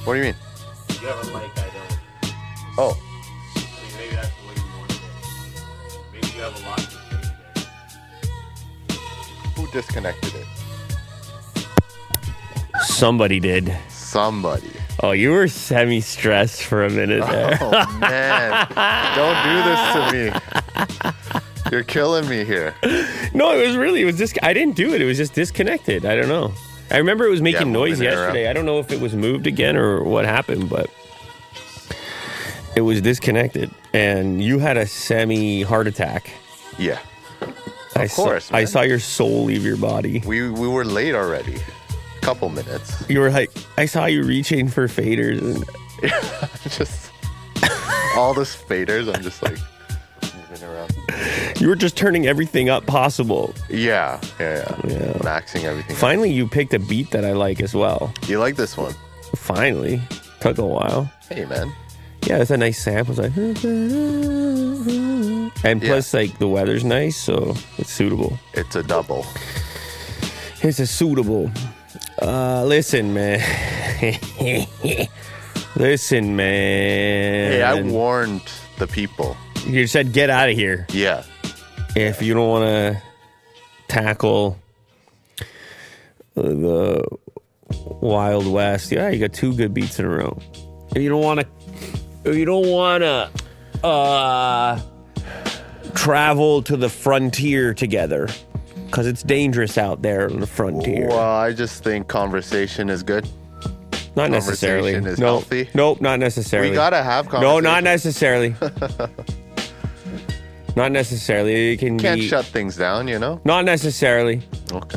What do you mean? You have a mic, I don't. Oh. I mean, maybe that's the way you want it. Maybe you have a lot to say today. Who disconnected it? Somebody did. Somebody. Oh, you were semi-stressed for a minute there. Oh, man. Don't do this to me. You're killing me here. No, it was just, I didn't do it. It was just disconnected. I don't know. I remember it was making noise moving it yesterday. around. I don't know if it was moved again or what happened, but it was disconnected. And you had a semi-heart attack. Yeah. Of course, I man. saw your soul leave your body. We were late already. Couple minutes. You were like, I saw you reaching for faders. And Just all this faders. I'm just like moving around. you were just turning everything up possible. Yeah. Yeah. Maxing everything. Finally, you picked a beat that I like as well. You like this one? Finally. Took a while. Hey, man. Yeah, it's a nice sample. It's like, and plus, like, the weather's nice, so it's suitable. It's a double. It's a suitable. Listen, man. Listen, man. Hey, I warned the people. You said get out of here Yeah. if you don't want to tackle the Wild West. Yeah, you got 2 good beats in a row. If you don't want to travel to the frontier together, because it's dangerous out there on the frontier. Well, I just think conversation is good. Not necessarily. Conversation is No, healthy. nope, not necessarily. We gotta have No, conversation. not necessarily. Not necessarily. It can Can't be. shut things down, you know? Not necessarily. Okay.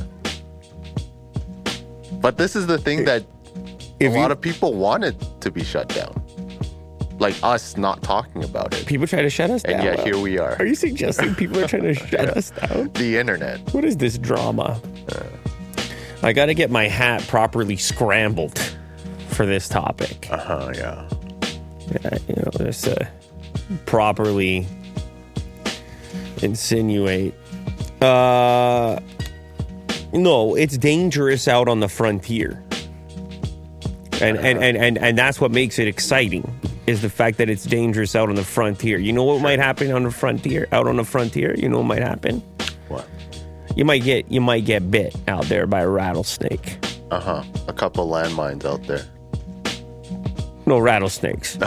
But this is the thing that If a lot you- of people want it to be shut down. Like us not talking about it. People try to shut us down. And yet here we are. Are you suggesting people are trying to shut us down? The internet. What is this drama? I got to get my hat properly scrambled for this topic. Yeah. Just properly insinuate. No, it's dangerous out on the frontier. And that's what makes it exciting, is the fact that it's dangerous out on the frontier. You know what might happen on the frontier? Out on the frontier, you know what might happen? What? You might get bit out there by a rattlesnake. A couple landmines out there. No rattlesnakes.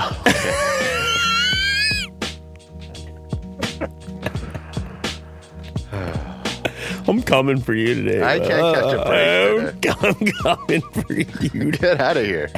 I'm coming for you today. I can't catch a break today. I'm coming for you. Get out of here.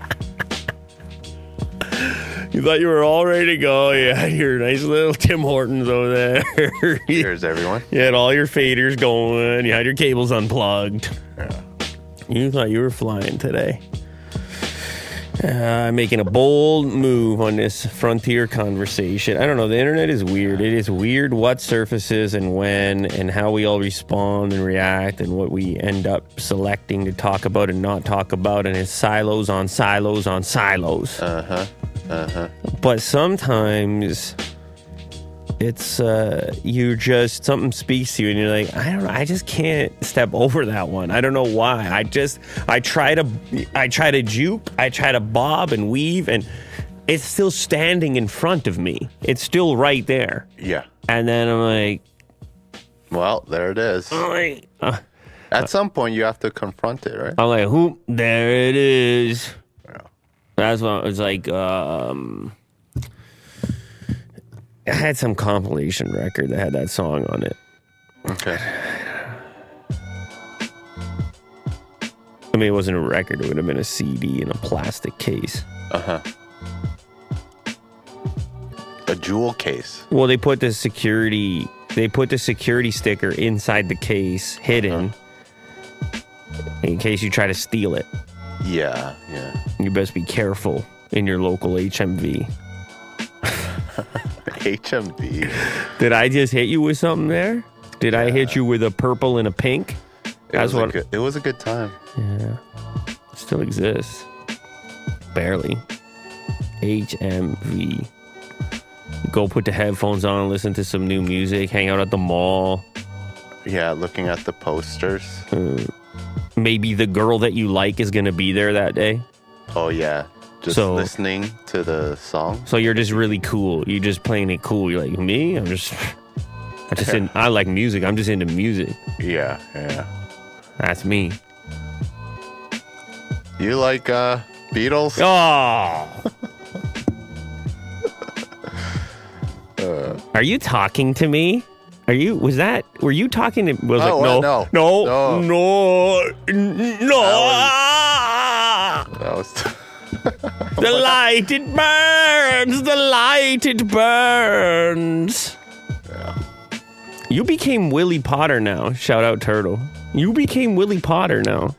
You thought you were all ready to go. You had your nice little Tim Hortons over there. Cheers, everyone. You had all your faders going. You had your cables unplugged. Yeah. You thought you were flying today. Making a bold move on this frontier conversation. I don't know. The internet is weird. It is weird what surfaces and when and how we all respond and react and what we end up selecting to talk about and not talk about. And it's silos on silos on silos. But sometimes it's you just, something speaks to you and you're like, I don't know, I just can't step over that one. I don't know why. I try to juke, I try to bob and weave, and it's still standing in front of me. It's still right there. Yeah. And then I'm like, Well, there it is. At some point, you have to confront it, right? I'm like, whoop, there it is. Yeah. That's what it was like. I had some compilation record that had that song on it. Okay. I mean, it wasn't a record. It would have been a CD in a plastic case. A jewel case. Well, they put the security sticker inside the case, hidden, in case you try to steal it. Yeah. You best be careful in your local HMV. HMV. Did I just hit you with something there? Did I hit you with a purple and a pink? It was a good time. Yeah. It still exists. Barely. HMV. Go put the headphones on and listen to some new music. Hang out at the mall. Yeah, looking at the posters. Maybe the girl that you like is going to be there that day. Oh yeah, just So- listening to the song. So you're just really cool. You're just playing it cool. You're like, me? I like music. I'm just into music. Yeah. That's me. You like Beatles? Oh. Are you talking to me? Were you talking to me? No. That was The light, it burns. The light, it burns. Yeah. You became Willie Potter now. Shout out Turtle. You became Willie Potter now.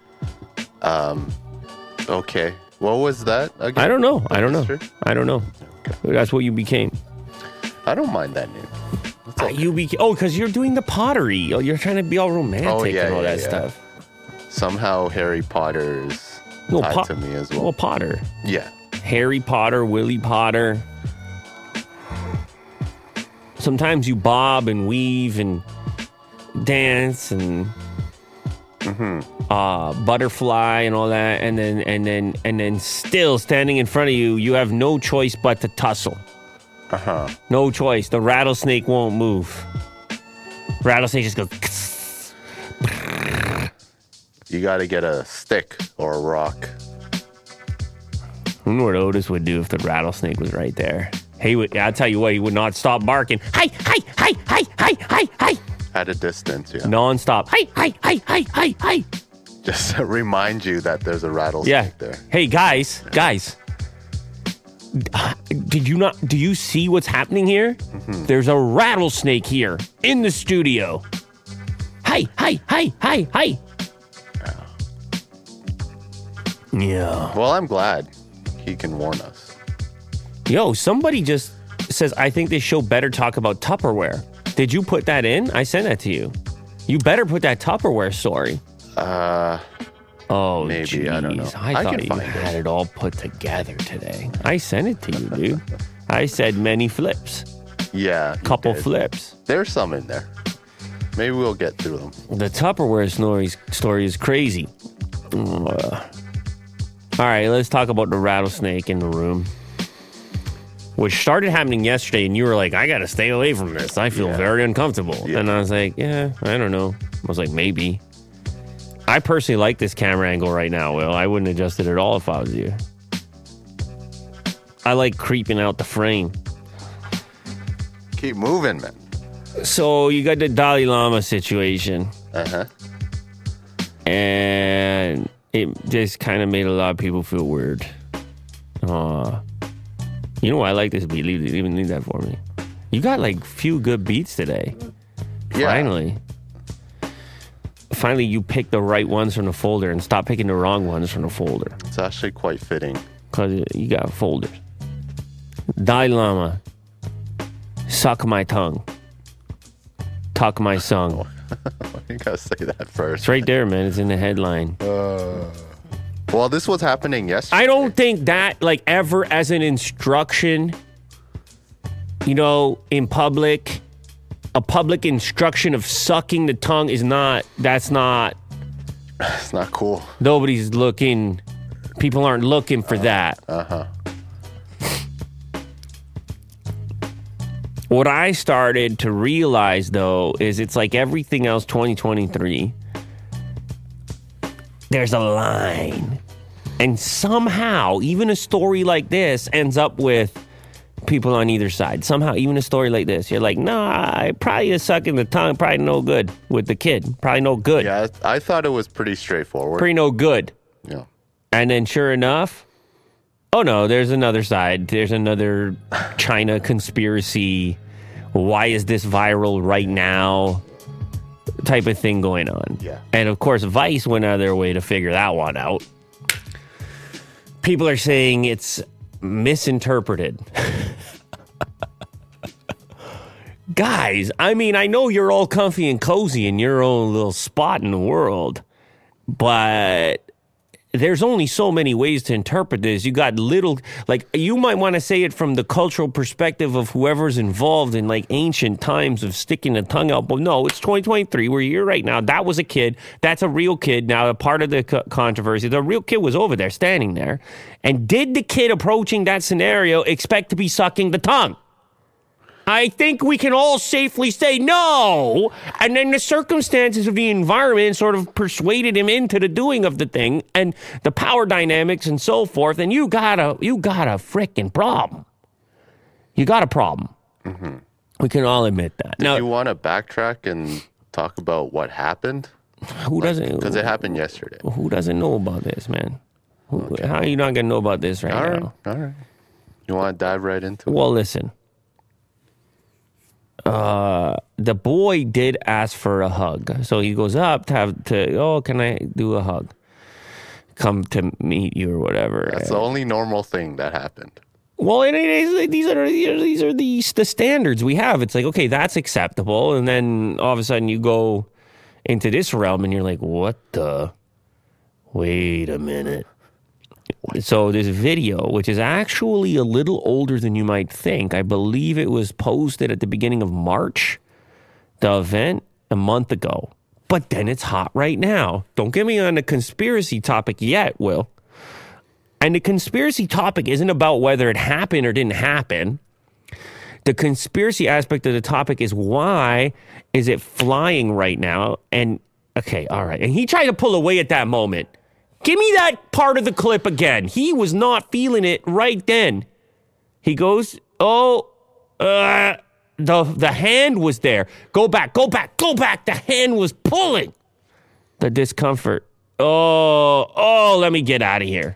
Okay. What was that again? I don't know. The history? I don't know. That's what you became. I don't mind that name. It's okay. Because you're doing the pottery. Oh, you're trying to be all romantic and all that yeah. stuff. Somehow Harry Potter's No, tied to me as well. Well, Potter. Yeah. Harry Potter, Willie Potter. Sometimes you bob and weave and dance and butterfly and all that, and then still standing in front of you, you have no choice but to tussle. No choice. The rattlesnake won't move. Rattlesnake just goes. You got to get a stick or a rock. I wonder what Otis would do if the rattlesnake was right there. I'll tell you what, he would not stop barking. Hi. At a distance, yeah. Non-stop. Hi. Just to remind you that there's a rattlesnake there. Hey, guys. Do you see what's happening here? There's a rattlesnake here in the studio. Hi. Yeah. Well, I'm glad he can warn us. Yo, somebody just says, I think this show better talk about Tupperware. Did you put that in? I sent that to you. You better put that Tupperware story. Oh, maybe, geez. I don't know. I thought can you find had it all put together today. I sent it to you, dude. I said many flips. Yeah. you Couple did. flips. There's some in there. Maybe we'll get through them. The Tupperware story is crazy. All right, let's talk about the rattlesnake in the room. Which started happening yesterday, and you were like, I got to stay away from this. I feel very uncomfortable. Yeah. And I was like, I don't know. I was like, maybe. I personally like this camera angle right now, Will. I wouldn't adjust it at all if I was you. I like creeping out the frame. Keep moving, man. So you got the Dalai Lama situation. And it just kind of made a lot of people feel weird. You know what? I like this beat. Even leave that for me. You got like few good beats today. Yeah. Finally, you picked the right ones from the folder and stop picking the wrong ones from the folder. It's actually quite fitting. Because you got folders. Dalai Lama. Suck my tongue. Tuck my song. You gotta say that first. It's right there, man. It's in the headline. Well, this was happening yesterday. I don't think that, like, ever as an instruction, in public, a public instruction of sucking the tongue is not, It's not cool. nobody's looking, people aren't looking for that. What I started to realize, though, is it's like everything else 2023. There's a line. And somehow, even a story like this ends up with people on either side. Somehow, even a story like this, you're like, nah, probably is sucking the tongue, probably no good with the kid. Probably no good. Yeah, I thought it was pretty straightforward. Pretty no good. Yeah. And then sure enough, oh no, there's another side. There's another China conspiracy. Why is this viral right now? Type of thing going on. Yeah. And of course, Vice went out of their way to figure that one out. People are saying it's misinterpreted. Guys, I mean, I know you're all comfy and cozy in your own little spot in the world, but there's only so many ways to interpret this. You got little, like, you might want to say it from the cultural perspective of whoever's involved in, like, ancient times of sticking the tongue out. But no, it's 2023. We're here right now. That was a kid. That's a real kid. Now, a part of the controversy, the real kid was over there, standing there. And did the kid approaching that scenario expect to be sucking the tongue? I think we can all safely say no. And then the circumstances of the environment sort of persuaded him into the doing of the thing, and the power dynamics and so forth. And you got a freaking problem. You got a problem. Mm-hmm. We can all admit that. Now, you want to backtrack and talk about what happened? Who doesn't? Because it happened yesterday. Who doesn't know about this, man? How are you not going to know about this now? All right. You want to dive right into it? Well, listen. The boy did ask for a hug. So he goes up can I do a hug? Come to meet you or whatever. That's the only normal thing that happened. Well, these are the standards we have. It's like, okay, that's acceptable. And then all of a sudden you go into this realm and you're like, wait a minute. So this video, which is actually a little older than you might think, I believe it was posted at the beginning of March, the event, a month ago. But then it's hot right now. Don't get me on the conspiracy topic yet, Will. And the conspiracy topic isn't about whether it happened or didn't happen. The conspiracy aspect of the topic is why is it flying right now? And, okay, all right. And he tried to pull away at that moment. Give me that part of the clip again. He was not feeling it right then. He goes, the hand was there. Go back. The hand was pulling. The discomfort. Let me get out of here.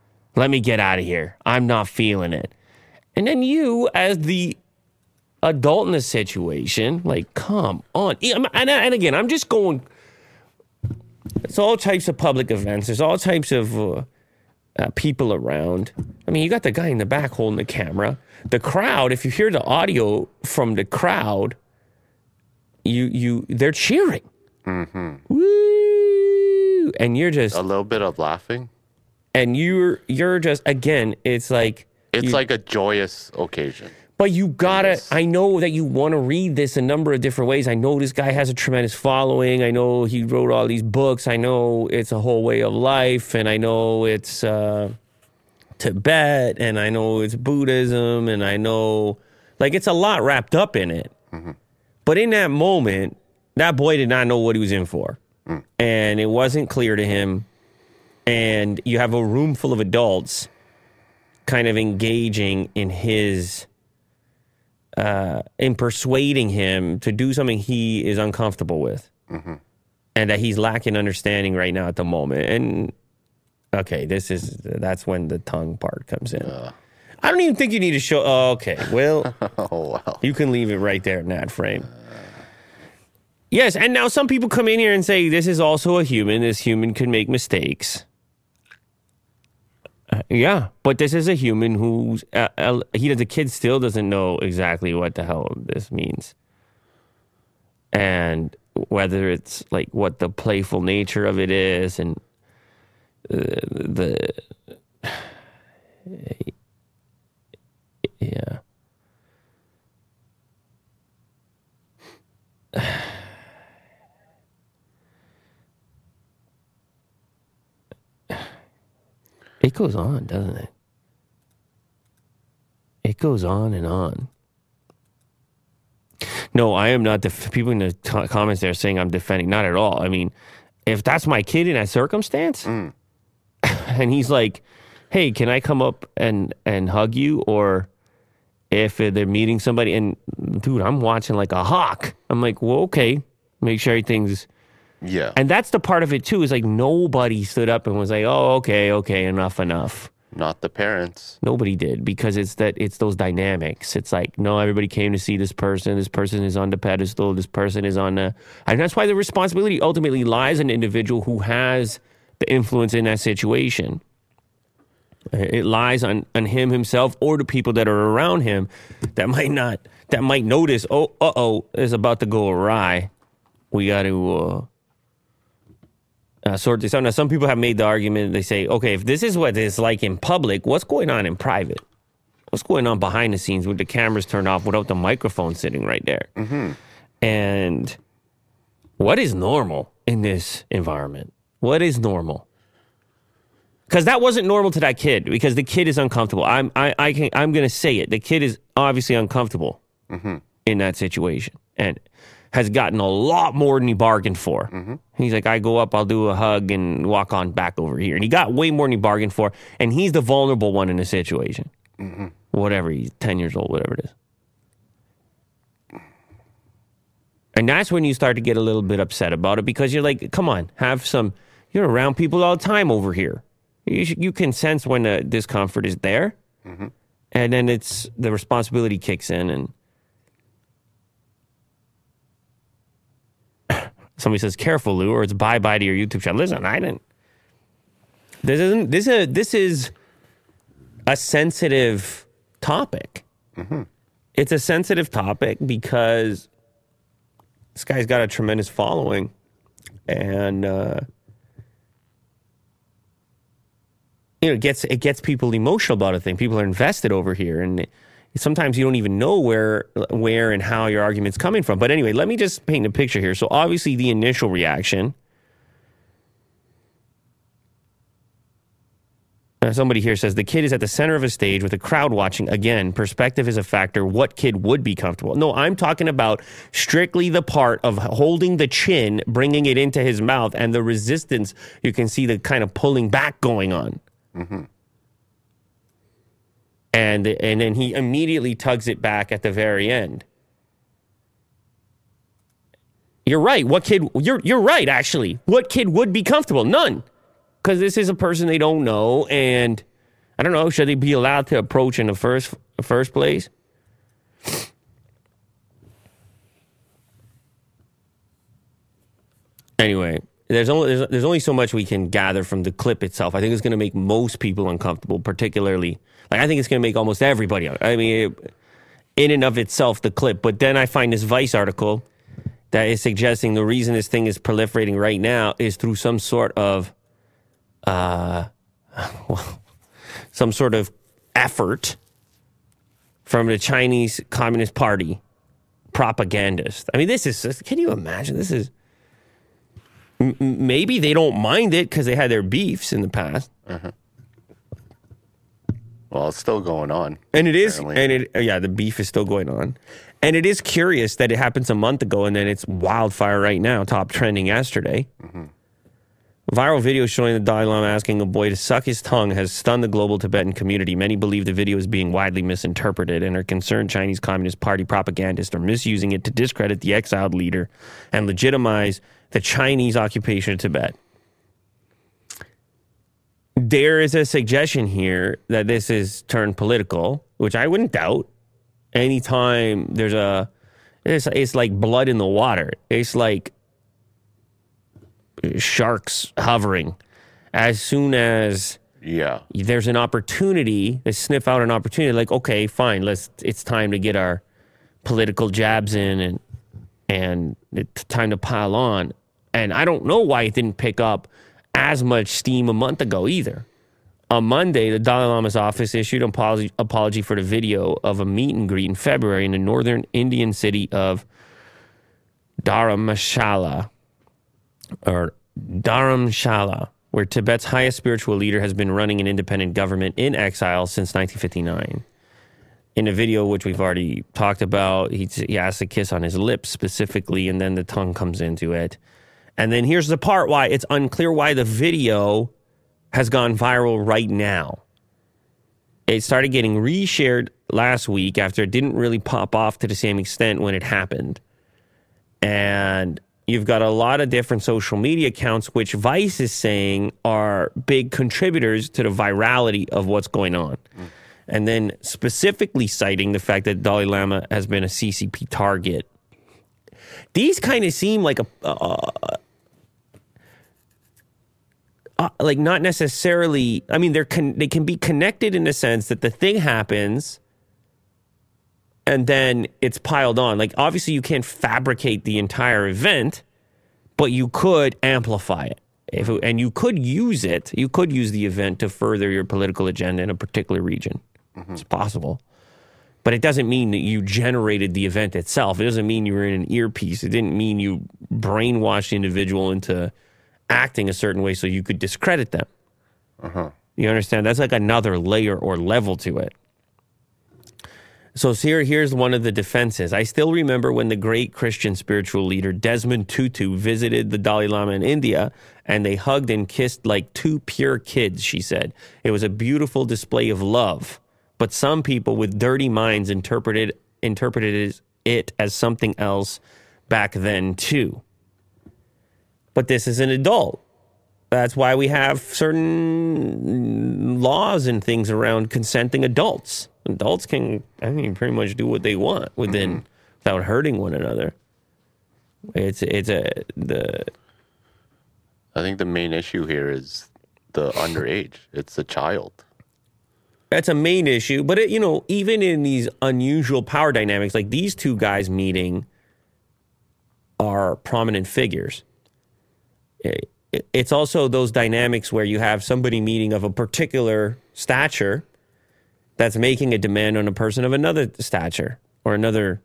I'm not feeling it. And then you, as the adult in the situation, like, come on. And again, I'm just going... It's all types of public events. There's all types of people around. I mean, you got the guy in the back holding the camera. The crowd, if you hear the audio from the crowd, they're cheering. Mm-hmm. Woo! And you're just... A little bit of laughing. And you're just, again, it's like... It's like a joyous occasion. But you gotta, I know that you want to read this a number of different ways. I know this guy has a tremendous following. I know he wrote all these books. I know it's a whole way of life. And I know it's Tibet. And I know it's Buddhism. And I know, like, it's a lot wrapped up in it. Mm-hmm. But in that moment, that boy did not know what he was in for. Mm. And it wasn't clear to him. And you have a room full of adults kind of engaging in his... in persuading him to do something he is uncomfortable with, mm-hmm. and that he's lacking understanding right now at the moment. And okay, that's when the tongue part comes in. I don't even think you need to show. Oh, okay, well, you can leave it right there in that frame. Yes, and now some people come in here and say this is also a human. This human can make mistakes. Yeah, but this is a human who's the kid still doesn't know exactly what the hell this means, and whether it's like what the playful nature of it is, and yeah. It goes on, doesn't it? It goes on and on. No, I am not. People in the comments there saying I'm defending. Not at all. I mean, if that's my kid in that circumstance, and he's like, hey, can I come up and hug you? Or if they're meeting somebody, and dude, I'm watching like a hawk. I'm like, well, okay, make sure everything's... Yeah. And that's the part of it, too, is like nobody stood up and was like, oh, okay, enough. Not the parents. Nobody did, because it's those dynamics. It's like, no, everybody came to see this person. This person is on the pedestal. This person is on the... And that's why the responsibility ultimately lies on an individual who has the influence in that situation. It lies on him himself or the people that are around him that might notice, it's about to go awry. We got to... sort this out. Now, some people have made the argument, they say, okay, if this is what it's like in public, what's going on in private? What's going on behind the scenes with the cameras turned off without the microphone sitting right there? Mm-hmm. And what is normal in this environment? What is normal? Because that wasn't normal to that kid, because the kid is uncomfortable. I'm going to say it. The kid is obviously uncomfortable in that situation and has gotten a lot more than he bargained for. Mm-hmm. He's like, I go up, I'll do a hug and walk on back over here. And he got way more than he bargained for. And he's the vulnerable one in the situation. Mm-hmm. Whatever, he's 10 years old, whatever it is. And that's when you start to get a little bit upset about it, because you're like, come on, you're around people all the time over here. You can sense when the discomfort is there. Mm-hmm. And then the responsibility kicks in, and somebody says, careful, Lou, or it's bye-bye to your YouTube channel. Listen, I didn't. This is a sensitive topic. Mm-hmm. It's a sensitive topic because this guy's got a tremendous following, and it gets people emotional about a thing. People are invested over here, and sometimes you don't even know where and how your argument's coming from. But anyway, let me just paint a picture here. So obviously the initial reaction, somebody here says, the kid is at the center of a stage with a crowd watching. Again, perspective is a factor. What kid would be comfortable? No, I'm talking about strictly the part of holding the chin, bringing it into his mouth, and the resistance. You can see the kind of pulling back going on. Mm-hmm. And then he immediately tugs it back at the very end. You're right. What kid? You're right. Actually, what kid would be comfortable? None, because this is a person they don't know, and I don't know. Should they be allowed to approach in the first place? Anyway, there's only so much we can gather from the clip itself. I think it's going to make most people uncomfortable, particularly. I think it's going to make almost everybody. I mean, in and of itself, the clip. But then I find this Vice article that is suggesting the reason this thing is proliferating right now is through some sort of, some sort of effort from the Chinese Communist Party propagandist. I mean, can you imagine? This is, maybe they don't mind it because they had their beefs in the past. Uh-huh. Well, it's still going on. And it is, the beef is still going on. And it is curious that it happens a month ago and then it's wildfire right now, top trending yesterday. Mm-hmm. Viral video showing the Dalai Lama asking a boy to suck his tongue has stunned the global Tibetan community. Many believe the video is being widely misinterpreted and are concerned Chinese Communist Party propagandists are misusing it to discredit the exiled leader and legitimize the Chinese occupation of Tibet. There is a suggestion here that this is turned political, which I wouldn't doubt. Anytime there's it's like blood in the water. It's like sharks hovering. As soon as there's an opportunity, they sniff out an opportunity, like, okay, fine, it's time to get our political jabs in and it's time to pile on. And I don't know why it didn't pick up as much steam a month ago either. On Monday, the Dalai Lama's office issued an apology for the video of a meet and greet in February in the northern Indian city of Dharamshala, where Tibet's highest spiritual leader has been running an independent government in exile since 1959. In a video, which we've already talked about, he asks a kiss on his lips specifically, and then the tongue comes into it. And then here's the part why it's unclear why the video has gone viral right now. It started getting reshared last week after it didn't really pop off to the same extent when it happened. And you've got a lot of different social media accounts, which Vice is saying are big contributors to the virality of what's going on. And then specifically citing the fact that Dalai Lama has been a CCP target. These kind of seem like like not necessarily, I mean, they can be connected in the sense that the thing happens and then it's piled on. Like, obviously you can't fabricate the entire event, but you could amplify it. And you could use it. You could use the event to further your political agenda in a particular region. It's possible. But it doesn't mean that you generated the event itself. It doesn't mean you were in an earpiece. It didn't mean you brainwashed the individual into acting a certain way so you could discredit them. You understand? That's like another layer or level to it. So here's one of the defenses. I still remember when the great Christian spiritual leader Desmond Tutu visited the Dalai Lama in India, and they hugged and kissed like two pure kids, she said. It was a beautiful display of love. But some people with dirty minds interpreted it as something else back then too. But this is an adult. That's why we have certain laws and things around consenting adults. Adults can, pretty much do what they want without hurting one another. I think the main issue here is the underage. It's a child. That's a main issue. But, even in these unusual power dynamics, like these two guys meeting are prominent figures. It's also those dynamics where you have somebody meeting of a particular stature that's making a demand on a person of another stature or another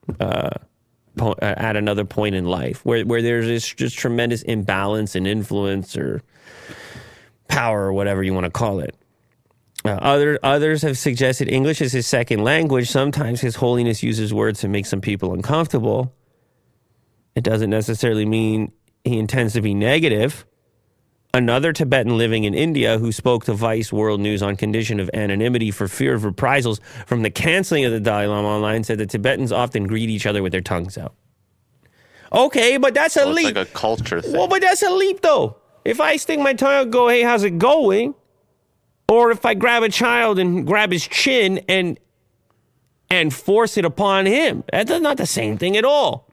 at another point in life where there's this just tremendous imbalance in influence or power or whatever you want to call it. Others have suggested English is his second language. Sometimes His Holiness uses words to make some people uncomfortable. It doesn't necessarily mean he intends to be negative. Another Tibetan living in India who spoke to Vice World News on condition of anonymity for fear of reprisals from the canceling of the Dalai Lama online said that Tibetans often greet each other with their tongues out. Okay, but that's a leap. It's like a culture thing. Well, but that's a leap, though. If I stick my tongue out and go, hey, how's it going? Or if I grab a child and grab his chin and force it upon him, that's not the same thing at all.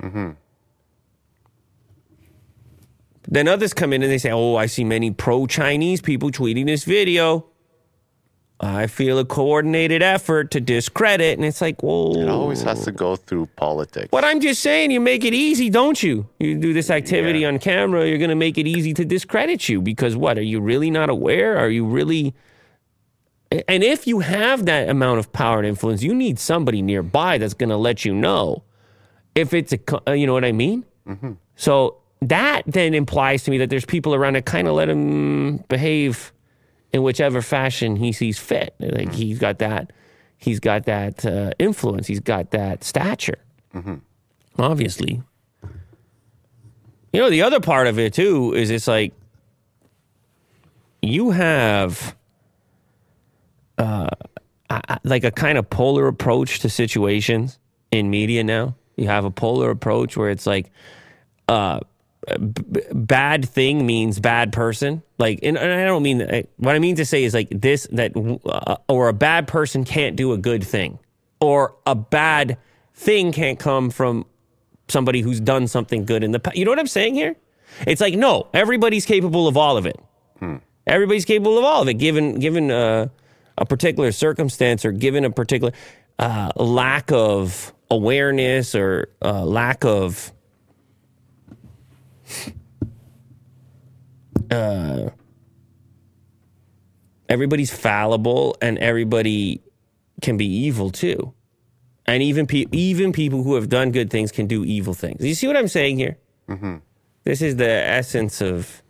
Then others come in and they say, oh, I see many pro-Chinese people tweeting this video. I feel a coordinated effort to discredit. And it's like, whoa. It always has to go through politics. But I'm just saying, you make it easy, don't you? You do this activity on camera, you're going to make it easy to discredit you. Because what, are you really not aware? Are you really... And if you have that amount of power and influence, you need somebody nearby that's going to let you know if it's you know what I mean? So that then implies to me that there's people around that kind of let him behave in whichever fashion he sees fit. Like he's got that influence. He's got that stature. Obviously. The other part of it too is it's like you have like a kind of polar approach to situations in media now. You have a polar approach where it's like bad thing means bad person. Like, and I don't mean that. What I mean to say is like this, that or a bad person can't do a good thing, or a bad thing can't come from somebody who's done something good in the past. You know what I'm saying here? It's like, no, everybody's capable of all of it. Everybody's capable of all of it, given a particular circumstance or given a particular lack of awareness or lack of everybody's fallible and everybody can be evil too. And even people who have done good things can do evil things. You see what I'm saying here? This is the essence of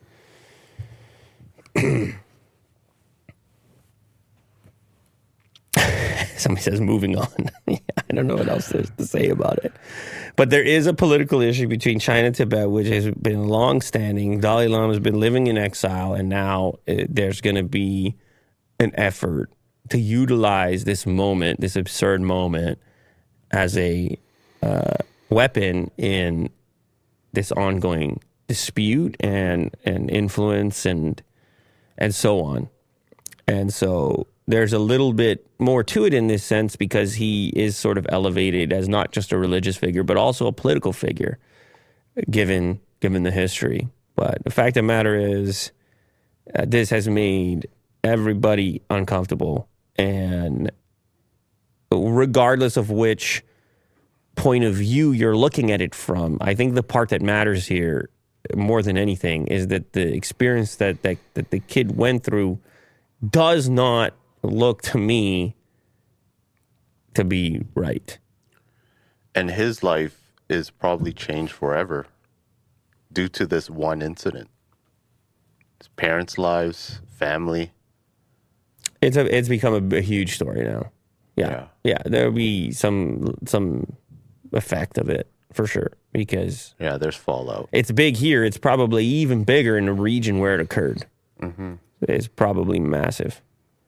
somebody says moving on. I don't know what else there's to say about it. But there is a political issue between China and Tibet, which has been long-standing. Dalai Lama has been living in exile, and now there's going to be an effort to utilize this moment, this absurd moment, as a weapon in this ongoing dispute and influence and so on. And so there's a little bit more to it in this sense because he is sort of elevated as not just a religious figure, but also a political figure, given the history. But the fact of the matter is, this has made everybody uncomfortable. And regardless of which point of view you're looking at it from, I think the part that matters here more than anything is that the experience that the kid went through does not look to me to be right. And his life is probably changed forever due to this one incident. His parents' lives, family. It's become a huge story now. Yeah. There'll be some effect of it for sure because there's fallout. it's big here. It's probably even bigger in the region where it occurred. Mm-hmm. It's probably massive.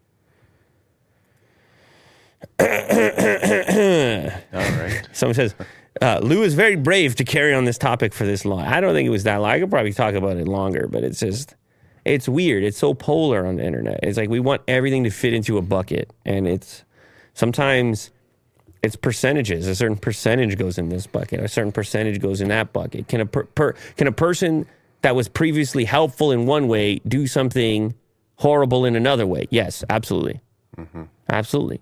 All right. Someone says, Lou is very brave to carry on this topic for this long. I don't think it was that long. I could probably talk about it longer, but it's just, it's weird. It's so polar on the internet. It's like we want everything to fit into a bucket, and it's sometimes it's percentages. A certain percentage goes in this bucket. A certain percentage goes in that bucket. Can a person that was previously helpful in one way do something horrible in another way? Yes, absolutely. Mm-hmm. Absolutely.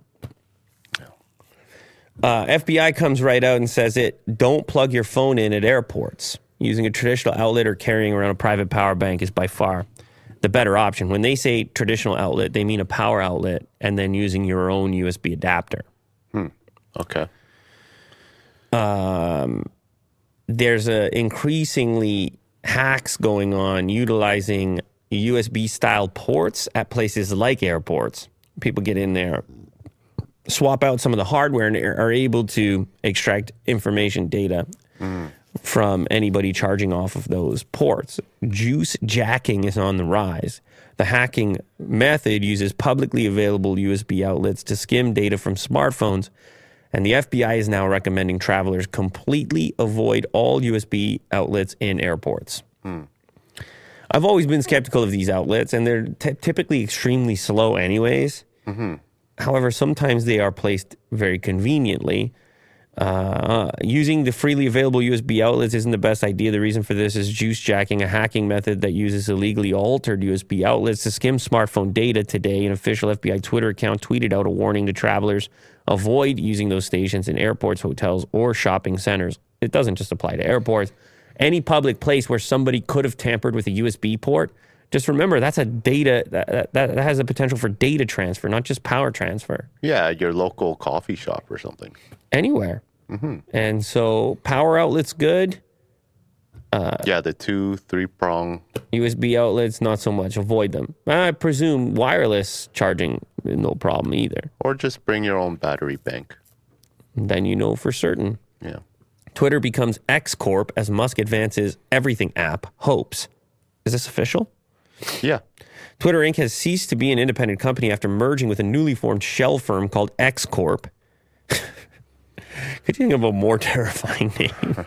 FBI comes right out and says don't plug your phone in at airports. Using a traditional outlet or carrying around a private power bank is by far the better option. When they say traditional outlet, they mean a power outlet and then using your own USB adapter. Okay. There's increasingly hacks going on utilizing USB-style ports at places like airports. People get in there, swap out some of the hardware, and are able to extract information data from anybody charging off of those ports. Juice jacking is on the rise. The hacking method uses publicly available USB outlets to skim data from smartphones, and the FBI is now recommending travelers completely avoid all USB outlets in airports. I've always been skeptical of these outlets, and they're typically extremely slow anyways. Mm-hmm. However, sometimes they are placed very conveniently. Using the freely available USB outlets isn't the best idea. The reason for this is juice jacking, a hacking method that uses illegally altered USB outlets to skim smartphone data. Today, an official FBI Twitter account tweeted out a warning to travelers: avoid using those stations in airports, hotels, or shopping centers. It doesn't just apply to airports. Any public place where somebody could have tampered with a USB port, just remember that's a data that has the potential for data transfer, not just power transfer. Yeah, your local coffee shop or something. Anywhere. Mm-hmm. And so power outlets good. The 2-3 prong. USB outlets, not so much. Avoid them. I presume wireless charging, no problem either. Or just bring your own battery bank. Then you know for certain. Yeah. Twitter becomes X Corp as Musk advances everything app hopes. Is this official? Yeah. Twitter Inc. has ceased to be an independent company after merging with a newly formed shell firm called X Corp. Could you think of a more terrifying name?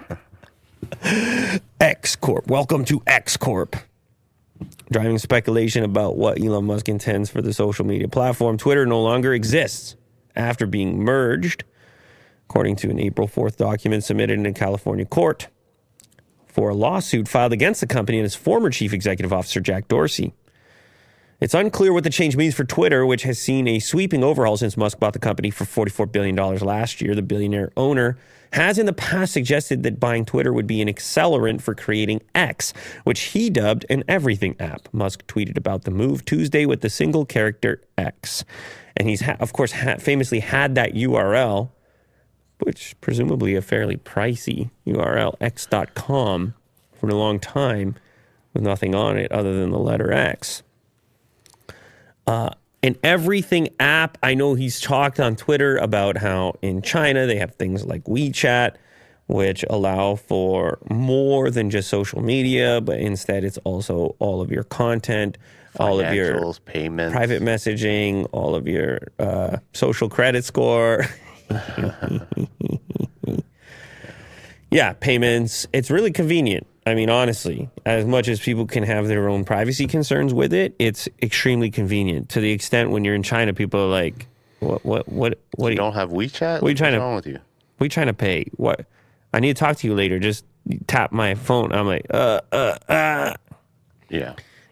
X Corp. Welcome to X Corp. Driving speculation about what Elon Musk intends for the social media platform. Twitter no longer exists after being merged, according to an April 4th document submitted in a California court for a lawsuit filed against the company and its former chief executive officer, Jack Dorsey. It's unclear what the change means for Twitter, which has seen a sweeping overhaul since Musk bought the company for $44 billion last year. The billionaire owner has in the past suggested that buying Twitter would be an accelerant for creating X, which he dubbed an everything app. Musk tweeted about the move Tuesday with the single character X. And he's, of course, famously had that URL, which presumably a fairly pricey URL, x.com, for a long time with nothing on it other than the letter X. An everything app, I know he's talked on Twitter about how in China they have things like WeChat, which allow for more than just social media, but instead it's also all of your content, all of your payments, private messaging, all of your social credit score. Yeah, payments. It's really convenient. I mean, honestly, as much as people can have their own privacy concerns with it, it's extremely convenient to the extent when you're in China, people are like, what you don't have WeChat? What's wrong with you? What are you trying to pay? What? I need to talk to you later. Just tap my phone. I'm like, Yeah.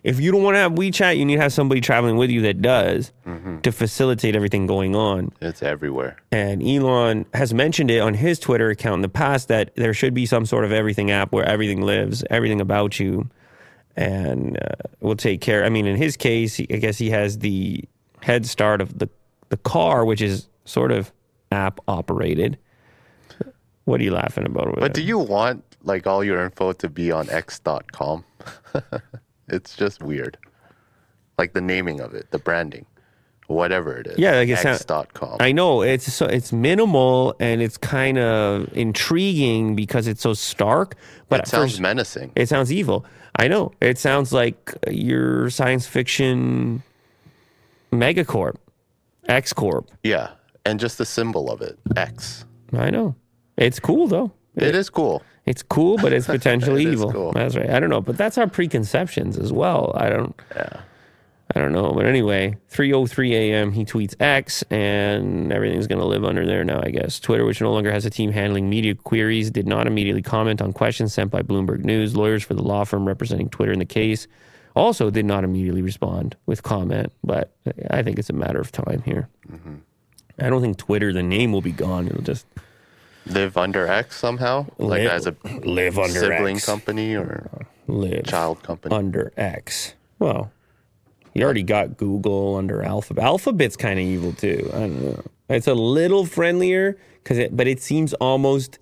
if you don't want to have WeChat, you need to have somebody traveling with you that does to facilitate everything going on. It's everywhere. And Elon has mentioned it on his Twitter account in the past that there should be some sort of everything app where everything lives, everything about you, and will take care. I mean, in his case, I guess he has the head start of the car, which is sort of app operated. What are you laughing about over But there? do you want like all your info to be on x.com? It's just weird. Like the naming of it, the branding, whatever it is. Yeah, like it sounds- x.com. I know it's minimal and it's kind of intriguing because it's so stark. But It sounds menacing. it sounds evil. I know. It sounds like your science fiction megacorp, X Corp. Yeah. And just the symbol of it, X. I know. It's cool though. It is cool. It's cool, but it's potentially It is evil. cool. That's right. I don't know, but that's our preconceptions as well. I don't know. But anyway, 3:03 a.m. he tweets X, and everything's going to live under there now, I guess. Twitter, which no longer has a team handling media queries, did not immediately comment on questions sent by Bloomberg News. Lawyers for the law firm representing Twitter in the case also did not immediately respond with comment, but I think it's a matter of time here. I don't think Twitter, the name will be gone. It'll just Live under X somehow? Like as a live under sibling X. company or Live child company? under X. Well, you already got Google under Alphabet. Alphabet's kind of evil too. I don't know. It's a little friendlier but it seems almost,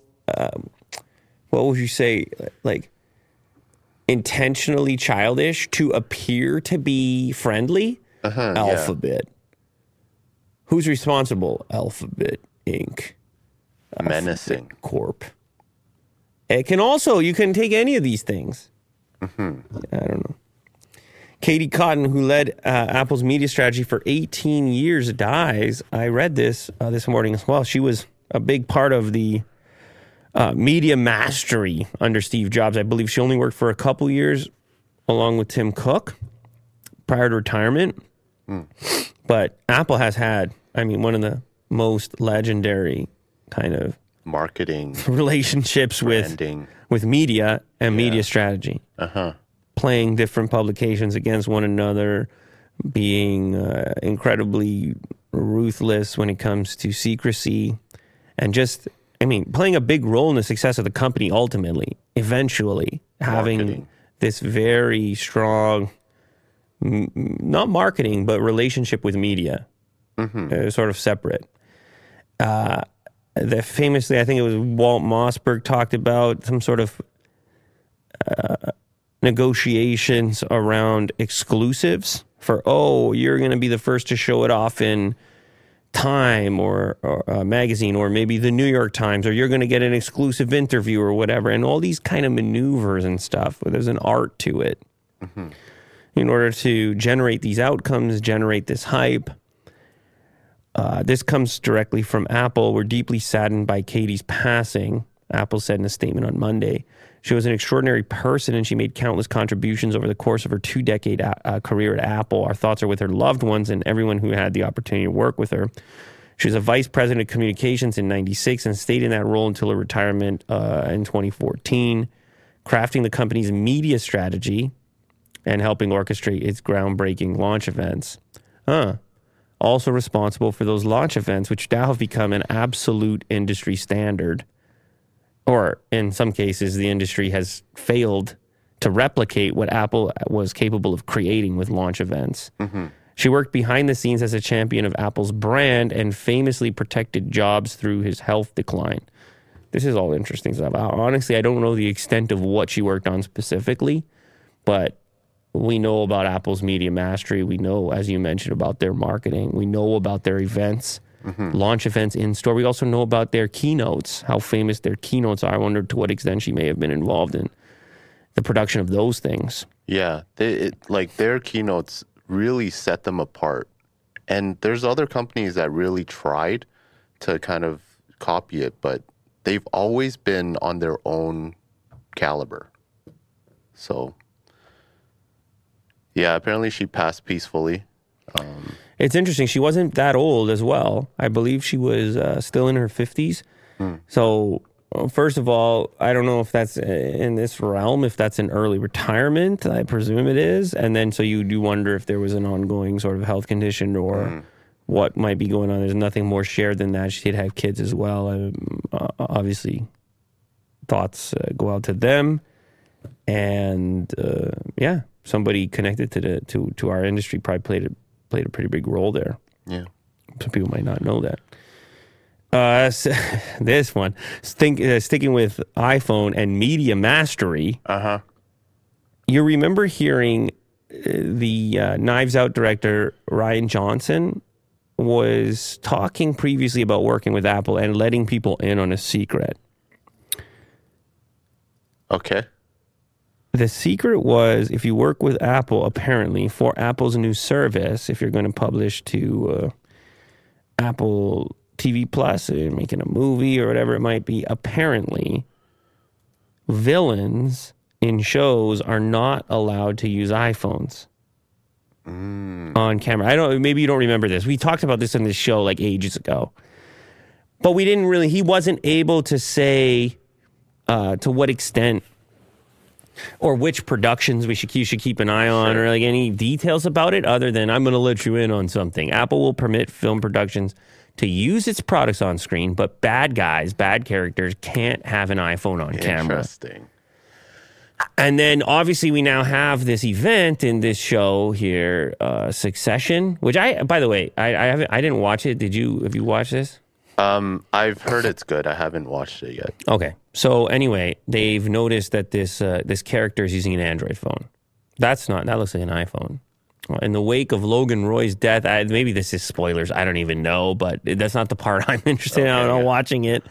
what would you say, like intentionally childish to appear to be friendly. Alphabet. Who's responsible? Alphabet Inc. Menacing. Corp. It can also, you can take any of these things. I don't know. Katie Cotton, who led Apple's media strategy for 18 years, dies. I read this this morning as well. She was a big part of the media mastery under Steve Jobs. I believe she only worked for a couple years along with Tim Cook prior to retirement. But Apple has had, I mean, one of the most legendary kind of Marketing, relationships branding. with media and media strategy. Playing different publications against one another, being incredibly ruthless when it comes to secrecy, and just, I mean, playing a big role in the success of the company ultimately, eventually having Marketing. this very strong, not marketing, but relationship with media, sort of separate. That famously, I think it was Walt Mossberg talked about some sort of negotiations around exclusives for, you're going to be the first to show it off in Time or a magazine, or maybe the New York Times, or you're going to get an exclusive interview or whatever, and all these kind of maneuvers and stuff. There's an art to it in order to generate these outcomes, generate this hype. This comes directly from Apple. We're deeply saddened by Katie's passing, Apple said in a statement on Monday. She was an extraordinary person, and she made countless contributions over the course of her 2-decade career at Apple. Our thoughts are with her loved ones and everyone who had the opportunity to work with her. She was a vice president of communications in 96 and stayed in that role until her retirement in 2014, crafting the company's media strategy and helping orchestrate its groundbreaking launch events. Also responsible for those launch events, which now have become an absolute industry standard. Or in some cases, the industry has failed to replicate what Apple was capable of creating with launch events. She worked behind the scenes as a champion of Apple's brand and famously protected Jobs through his health decline. This is all interesting stuff. Honestly, I don't know the extent of what she worked on specifically, but we know about Apple's media mastery. We know, as you mentioned, about their marketing. We know about their events, launch events in store. We also know about their keynotes, how famous their keynotes are. I wonder to what extent she may have been involved in the production of those things. Yeah, like their keynotes really set them apart. And there's other companies that really tried to kind of copy it, but they've always been on their own caliber. So, yeah, apparently she passed peacefully. It's interesting. She wasn't that old as well. I believe she was still in her 50s. So Well, first of all, I don't know if that's in this realm, if that's an early retirement. I presume it is. And then so you do wonder if there was an ongoing sort of health condition or what might be going on. There's nothing more shared than that. She did have kids as well. Obviously, thoughts go out to them. And yeah, somebody connected to our industry probably played a pretty big role there. Yeah. Some people might not know that. This one, sticking with iPhone and media mastery. You remember hearing the Knives Out director Ryan Johnson was talking previously about working with Apple and letting people in on a secret. Okay. The secret was, if you work with Apple, apparently, for Apple's new service, if you're going to publish to Apple TV Plus, making a movie or whatever it might be, apparently, villains in shows are not allowed to use iPhones on camera. Maybe you don't remember this. We talked about this on this show like ages ago. But he wasn't able to say to what extent or which productions you should keep an eye on, or like any details about it other than I'm going to let you in on something. Apple will permit film productions to use its products on screen, but bad characters can't have an iPhone on camera. Interesting. And then obviously we now have this event in this show here, Succession, which by the way, I didn't watch it. Have you watched this? I've heard it's good. I haven't watched it yet. Okay. So anyway, they've noticed that this character is using an Android phone. That looks like an iPhone. In the wake of Logan Roy's death, maybe this is spoilers, I don't even know, but that's not the part I'm interested in watching it.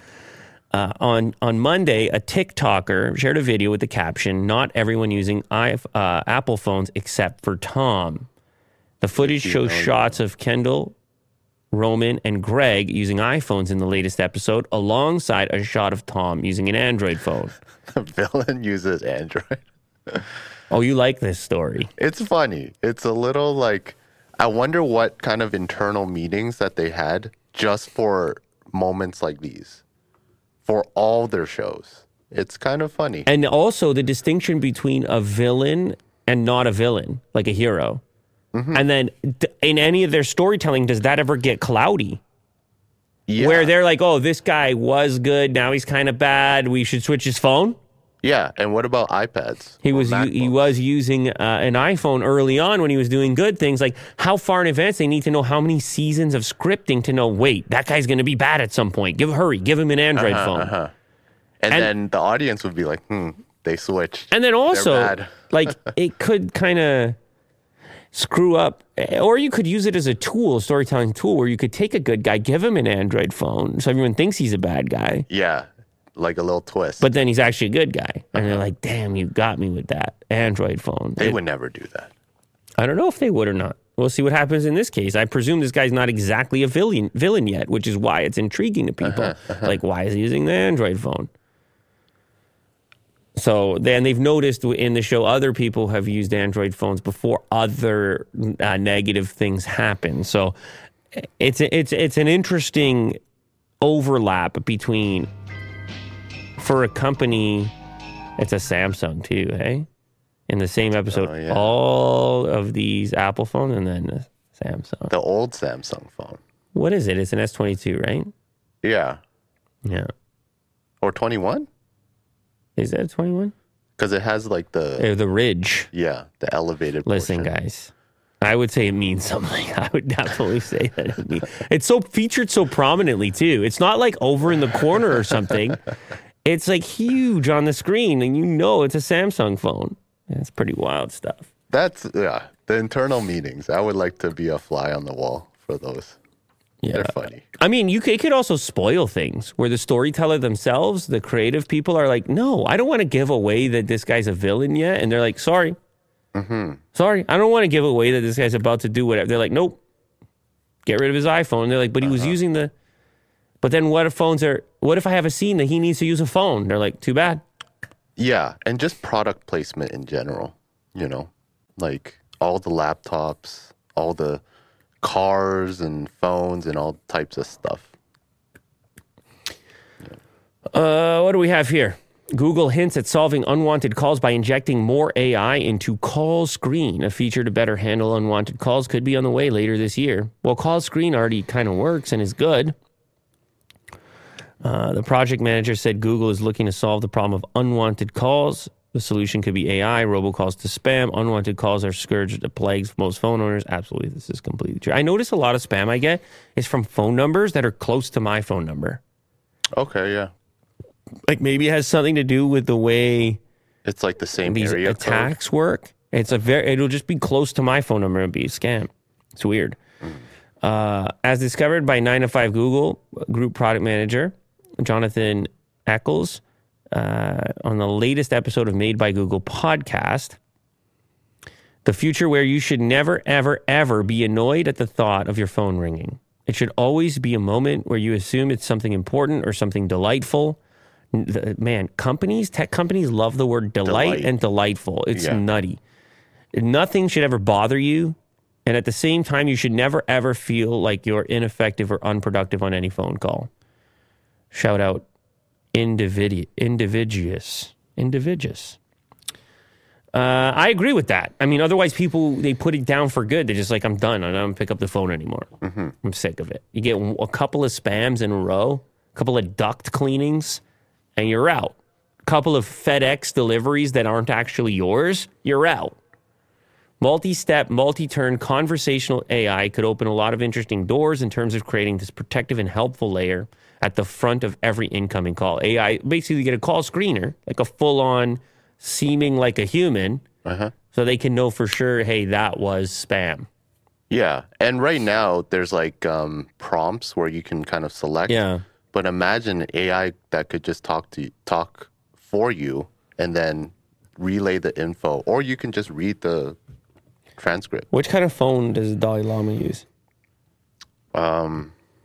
On Monday, a TikToker shared a video with the caption, "Not everyone using Apple phones except for Tom." The footage shows shots of Kendall, Roman, and Greg using iPhones in the latest episode, alongside a shot of Tom using an Android phone. The villain uses Android. Oh, you like this story? It's funny. It's a little like, I wonder what kind of internal meetings that they had just for moments like these, for all their shows. It's kind of funny. And also the distinction between a villain and not a villain, like a hero. Mm-hmm. And then in any of their storytelling, does that ever get cloudy? Yeah. Where they're like, oh, this guy was good, now he's kind of bad, we should switch his phone? Yeah, and what about iPads? He was using an iPhone early on when he was doing good things. Like, how far in advance they need to know how many seasons of scripting to know, wait, that guy's going to be bad at some point. Give him an Android phone. And then the audience would be like, they switched. And then also, like, it could kind of screw up, or you could use it as a tool, a storytelling tool, where you could take a good guy, give him an Android phone, so everyone thinks he's a bad guy. Yeah. Like a little twist. But then he's actually a good guy. And they're like, damn, you got me with that Android phone. They would never do that. I don't know if they would or not. We'll see what happens in this case. I presume this guy's not exactly a villain yet, which is why it's intriguing to people. Like, why is he using the Android phone? So then they've noticed in the show other people have used Android phones before other negative things happen. So it's an interesting overlap between... For a company, it's a Samsung too, hey? In the same episode, all of these Apple phones and then Samsung. The old Samsung phone. What is it? It's an S22, right? Yeah. Yeah. Or 21? Is that 21? Because it has like the ridge. Yeah, the elevated Listen, portion. guys. I would say it means something. I would definitely say that it's so featured so prominently too. It's not like over in the corner or something. It's like huge on the screen, and you know it's a Samsung phone. That's pretty wild stuff. The internal meetings. I would like to be a fly on the wall for those. Yeah. They're funny. I mean, it could also spoil things where the storyteller themselves, the creative people are like, no, I don't want to give away that this guy's a villain yet. And they're like, sorry. Mm-hmm. Sorry, I don't want to give away that this guy's about to do whatever. They're like, nope. Get rid of his iPhone. And they're like, but he was using the... But then what if I have a scene that he needs to use a phone? They're like, too bad. Yeah, and just product placement in general, like all the laptops, all the cars and phones and all types of stuff. What do we have here? Google hints at solving unwanted calls by injecting more AI into Call Screen. A feature to better handle unwanted calls could be on the way later this year. Well, Call Screen already kind of works and is good. The project manager said Google is looking to solve the problem of unwanted calls. The solution could be AI, robocalls to spam. Unwanted calls are scourge that plagues most phone owners. Absolutely, this is completely true. I notice a lot of spam I get is from phone numbers that are close to my phone number. Okay, yeah. Like maybe it has something to do with the way It's like the same these area attacks work. It'll just be close to my phone number and be a scam. It's weird. As discovered by 9 to 5 Google Group Product Manager Jonathan Eccles on the latest episode of Made by Google podcast, the future where you should never, ever, ever be annoyed at the thought of your phone ringing. It should always be a moment where you assume it's something important or something delightful. Man, tech companies love the word delight and delightful. It's nutty. Nothing should ever bother you. And at the same time, you should never, ever feel like you're ineffective or unproductive on any phone call. Shout out Individuous. I agree with that. I mean, otherwise people, they put it down for good. They're just like, I'm done. I don't pick up the phone anymore. I'm sick of it. You get a couple of spams in a row, a couple of duct cleanings, and you're out. A couple of FedEx deliveries that aren't actually yours, you're out. Multi-step, multi-turn conversational AI could open a lot of interesting doors in terms of creating this protective and helpful layer at the front of every incoming call. AI, basically you get a call screener, like a full-on seeming like a human, so they can know for sure, hey, that was spam. Yeah, and right now there's like prompts where you can kind of select. Yeah. But imagine AI that could just talk for you and then relay the info, or you can just read the transcript. Which kind of phone does Dalai Lama use? I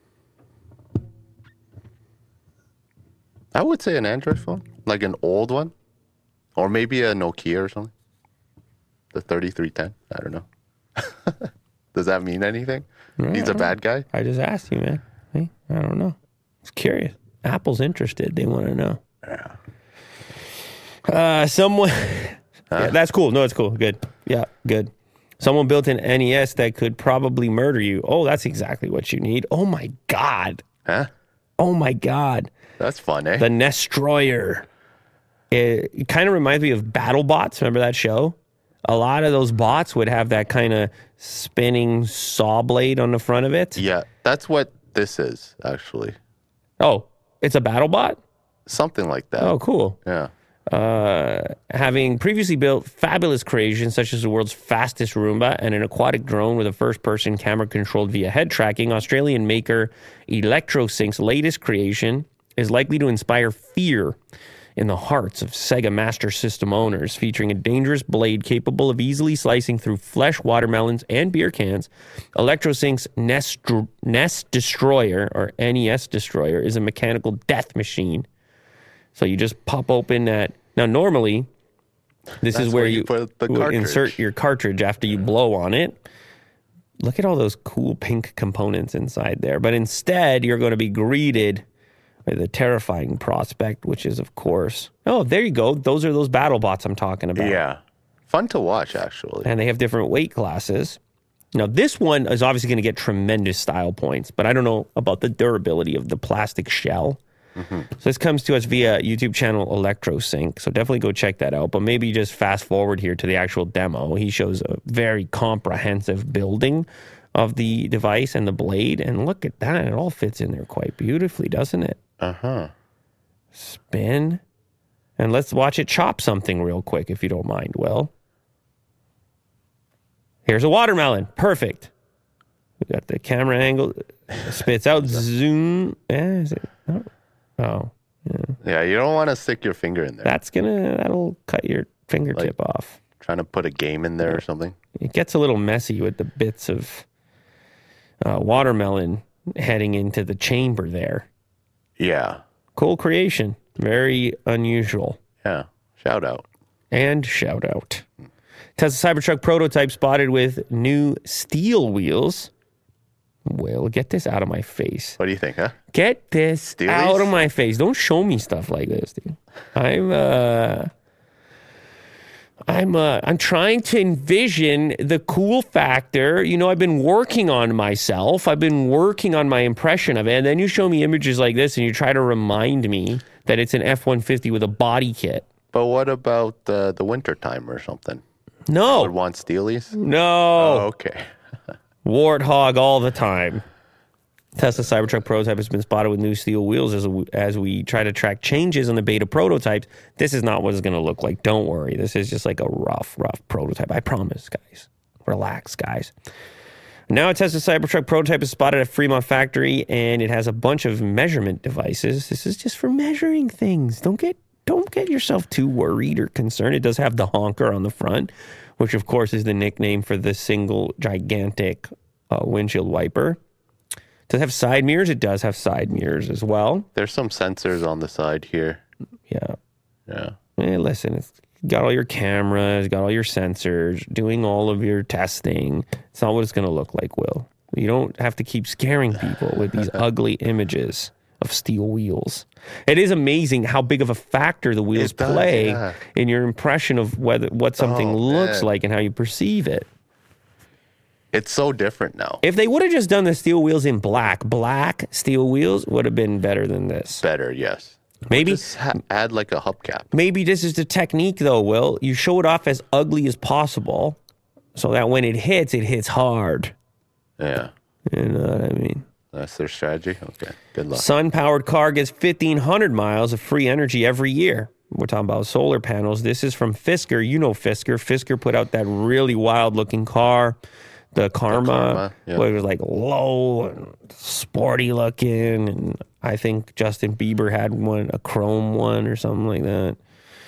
would say an Android phone, like an old one, or maybe a Nokia or something. The 3310. I don't know. Does that mean anything? He's a bad guy? I just asked you, man. Hey, I don't know. I was curious. Apple's interested. They want to know. Someone... Yeah, that's cool. No, it's cool. Good. Yeah, good. Someone built an NES that could probably murder you. Oh, that's exactly what you need. Oh, my God. Huh? Oh, my God. That's fun, eh? The Nestroyer. It kind of reminds me of BattleBots. Remember that show? A lot of those bots would have that kind of spinning saw blade on the front of it. Yeah, that's what this is, actually. Oh, it's a BattleBot? Something like that. Oh, cool. Yeah. Having previously built fabulous creations such as the world's fastest Roomba and an aquatic drone with a first-person camera controlled via head tracking, Australian maker ElectroSync's latest creation is likely to inspire fear in the hearts of Sega Master System owners, featuring a dangerous blade capable of easily slicing through flesh, watermelons, and beer cans. ElectroSync's NES Destroyer, or NES Destroyer, is a mechanical death machine. So you just pop open that. Now, normally, this is where you put the would cartridge. insert your cartridge after you blow on it. Look at all those cool pink components inside there. But instead, you're going to be greeted with a terrifying prospect, which is, of course, oh, there you go. Those are those BattleBots I'm talking about. Yeah. Fun to watch, actually. And they have different weight classes. Now, this one is obviously going to get tremendous style points, but I don't know about the durability of the plastic shell. So this comes to us via YouTube channel ElectroSync. So definitely go check that out. But maybe just fast forward here to the actual demo. He shows a very comprehensive building of the device and the blade. And look at that. It all fits in there quite beautifully, doesn't it? Spin. And let's watch it chop something real quick, if you don't mind, Will. Here's a watermelon. Perfect. We got the camera angle. Spits out. Zoom. Is it? Oh, yeah. Yeah, you don't want to stick your finger in there. That'll cut your fingertip off. Trying to put a game in there or something. It gets a little messy with the bits of watermelon heading into the chamber there. Yeah. Cool creation. Very unusual. Yeah. Shout out. And shout out. Tesla Cybertruck prototype spotted with new steel wheels. Will, get this out of my face. What do you think, huh? Get this Steelies? out of my face. Don't show me stuff like this, dude. I'm trying to envision the cool factor. You know, I've been working on myself. I've been working on my impression of it. And then you show me images like this and you try to remind me that it's an F-150 with a body kit. But what about the winter time or something? Would No. want Steelies? No. Oh, okay. Warthog all the time. Tesla Cybertruck prototype has been spotted with new steel wheels as we try to track changes on the beta prototypes. This is not what it's going to look like. Don't worry. This is just like a rough prototype. I promise, guys. Relax, guys. Now a Tesla Cybertruck prototype is spotted at Fremont factory, and it has a bunch of measurement devices. This is just for measuring things. Don't get yourself too worried or concerned. It does have the honker on the front, which of course is the nickname for the single gigantic windshield wiper. Does it have side mirrors? It does have side mirrors as well. There's some sensors on the side here. Yeah. Yeah. Hey, listen, it's got all your cameras, got all your sensors, doing all of your testing. It's not what it's going to look like, Will. You don't have to keep scaring people with these ugly images of steel wheels. It is amazing how big of a factor the wheels It does, play yeah. in your impression of what something looks man. like and how you perceive it. It's so different now. If they would have just done the steel wheels in black steel wheels would have been better than this. Better, yes. Maybe Just add like a hubcap. Maybe this is the technique, though, Will. You show it off as ugly as possible so that when it hits hard. Yeah. You know what I mean? That's their strategy. Okay. Good luck. Sun-powered car gets 1,500 miles of free energy every year. We're talking about solar panels. This is from Fisker. You know Fisker. Fisker put out that really wild-looking car, the Karma, yeah. where it was like low and sporty looking. And I think Justin Bieber had one, a chrome one or something like that.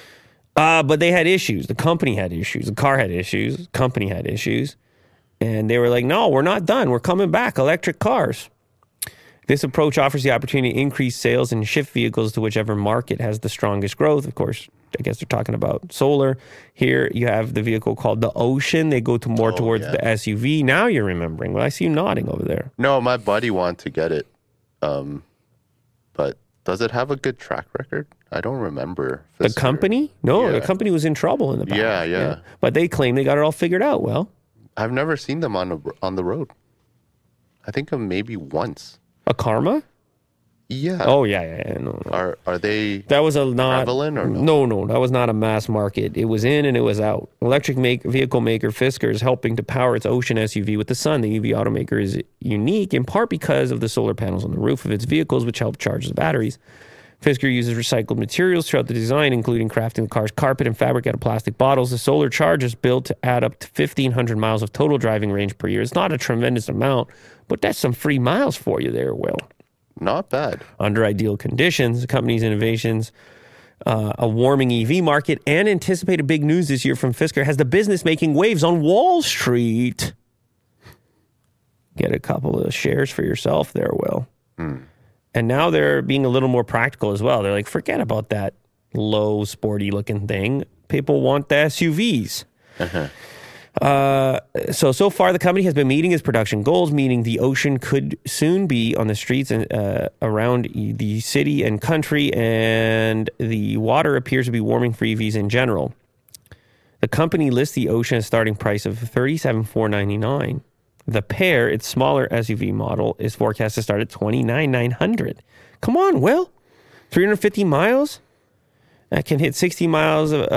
But they had issues. The company had issues. The car had issues. The company had issues. And they were like, no, we're not done. We're coming back. Electric cars. This approach offers the opportunity to increase sales and shift vehicles to whichever market has the strongest growth. Of course, I guess they're talking about solar. Here you have the vehicle called the Ocean. They go to more towards the SUV. Now you're remembering. Well, I see you nodding over there. No, my buddy wanted to get it. But does it have a good track record? I don't remember. The company? No, the Yeah. company was in trouble in the past. Yeah. But they claim they got it all figured out. Well, I've never seen them on the road. I think maybe once. a Karma? Yeah. Oh, yeah. No. Are they That was not prevalent or no? No, that was not a mass market. It was in and it was out. Electric vehicle maker Fisker is helping to power its Ocean SUV with the sun. The EV automaker is unique in part because of the solar panels on the roof of its vehicles, which help charge the batteries. Fisker uses recycled materials throughout the design, including crafting the car's carpet and fabric out of plastic bottles. The solar charge is built to add up to 1,500 miles of total driving range per year. It's not a tremendous amount, but that's some free miles for you there, Will. Not bad. Under ideal conditions, the company's innovations, a warming EV market, and anticipated big news this year from Fisker has the business making waves on Wall Street. Get a couple of shares for yourself there, Will. And now they're being a little more practical as well. They're like, forget about that low, sporty looking thing. People want the SUVs. So far, the company has been meeting its production goals, meaning the Ocean could soon be on the streets and around the city and country, and the water appears to be warming for EVs in general. The company lists the Ocean as starting price of $37,499. The Pear, its smaller SUV model, is forecast to start at $29,900. Come on, Will. 350 miles? That can hit 60 miles in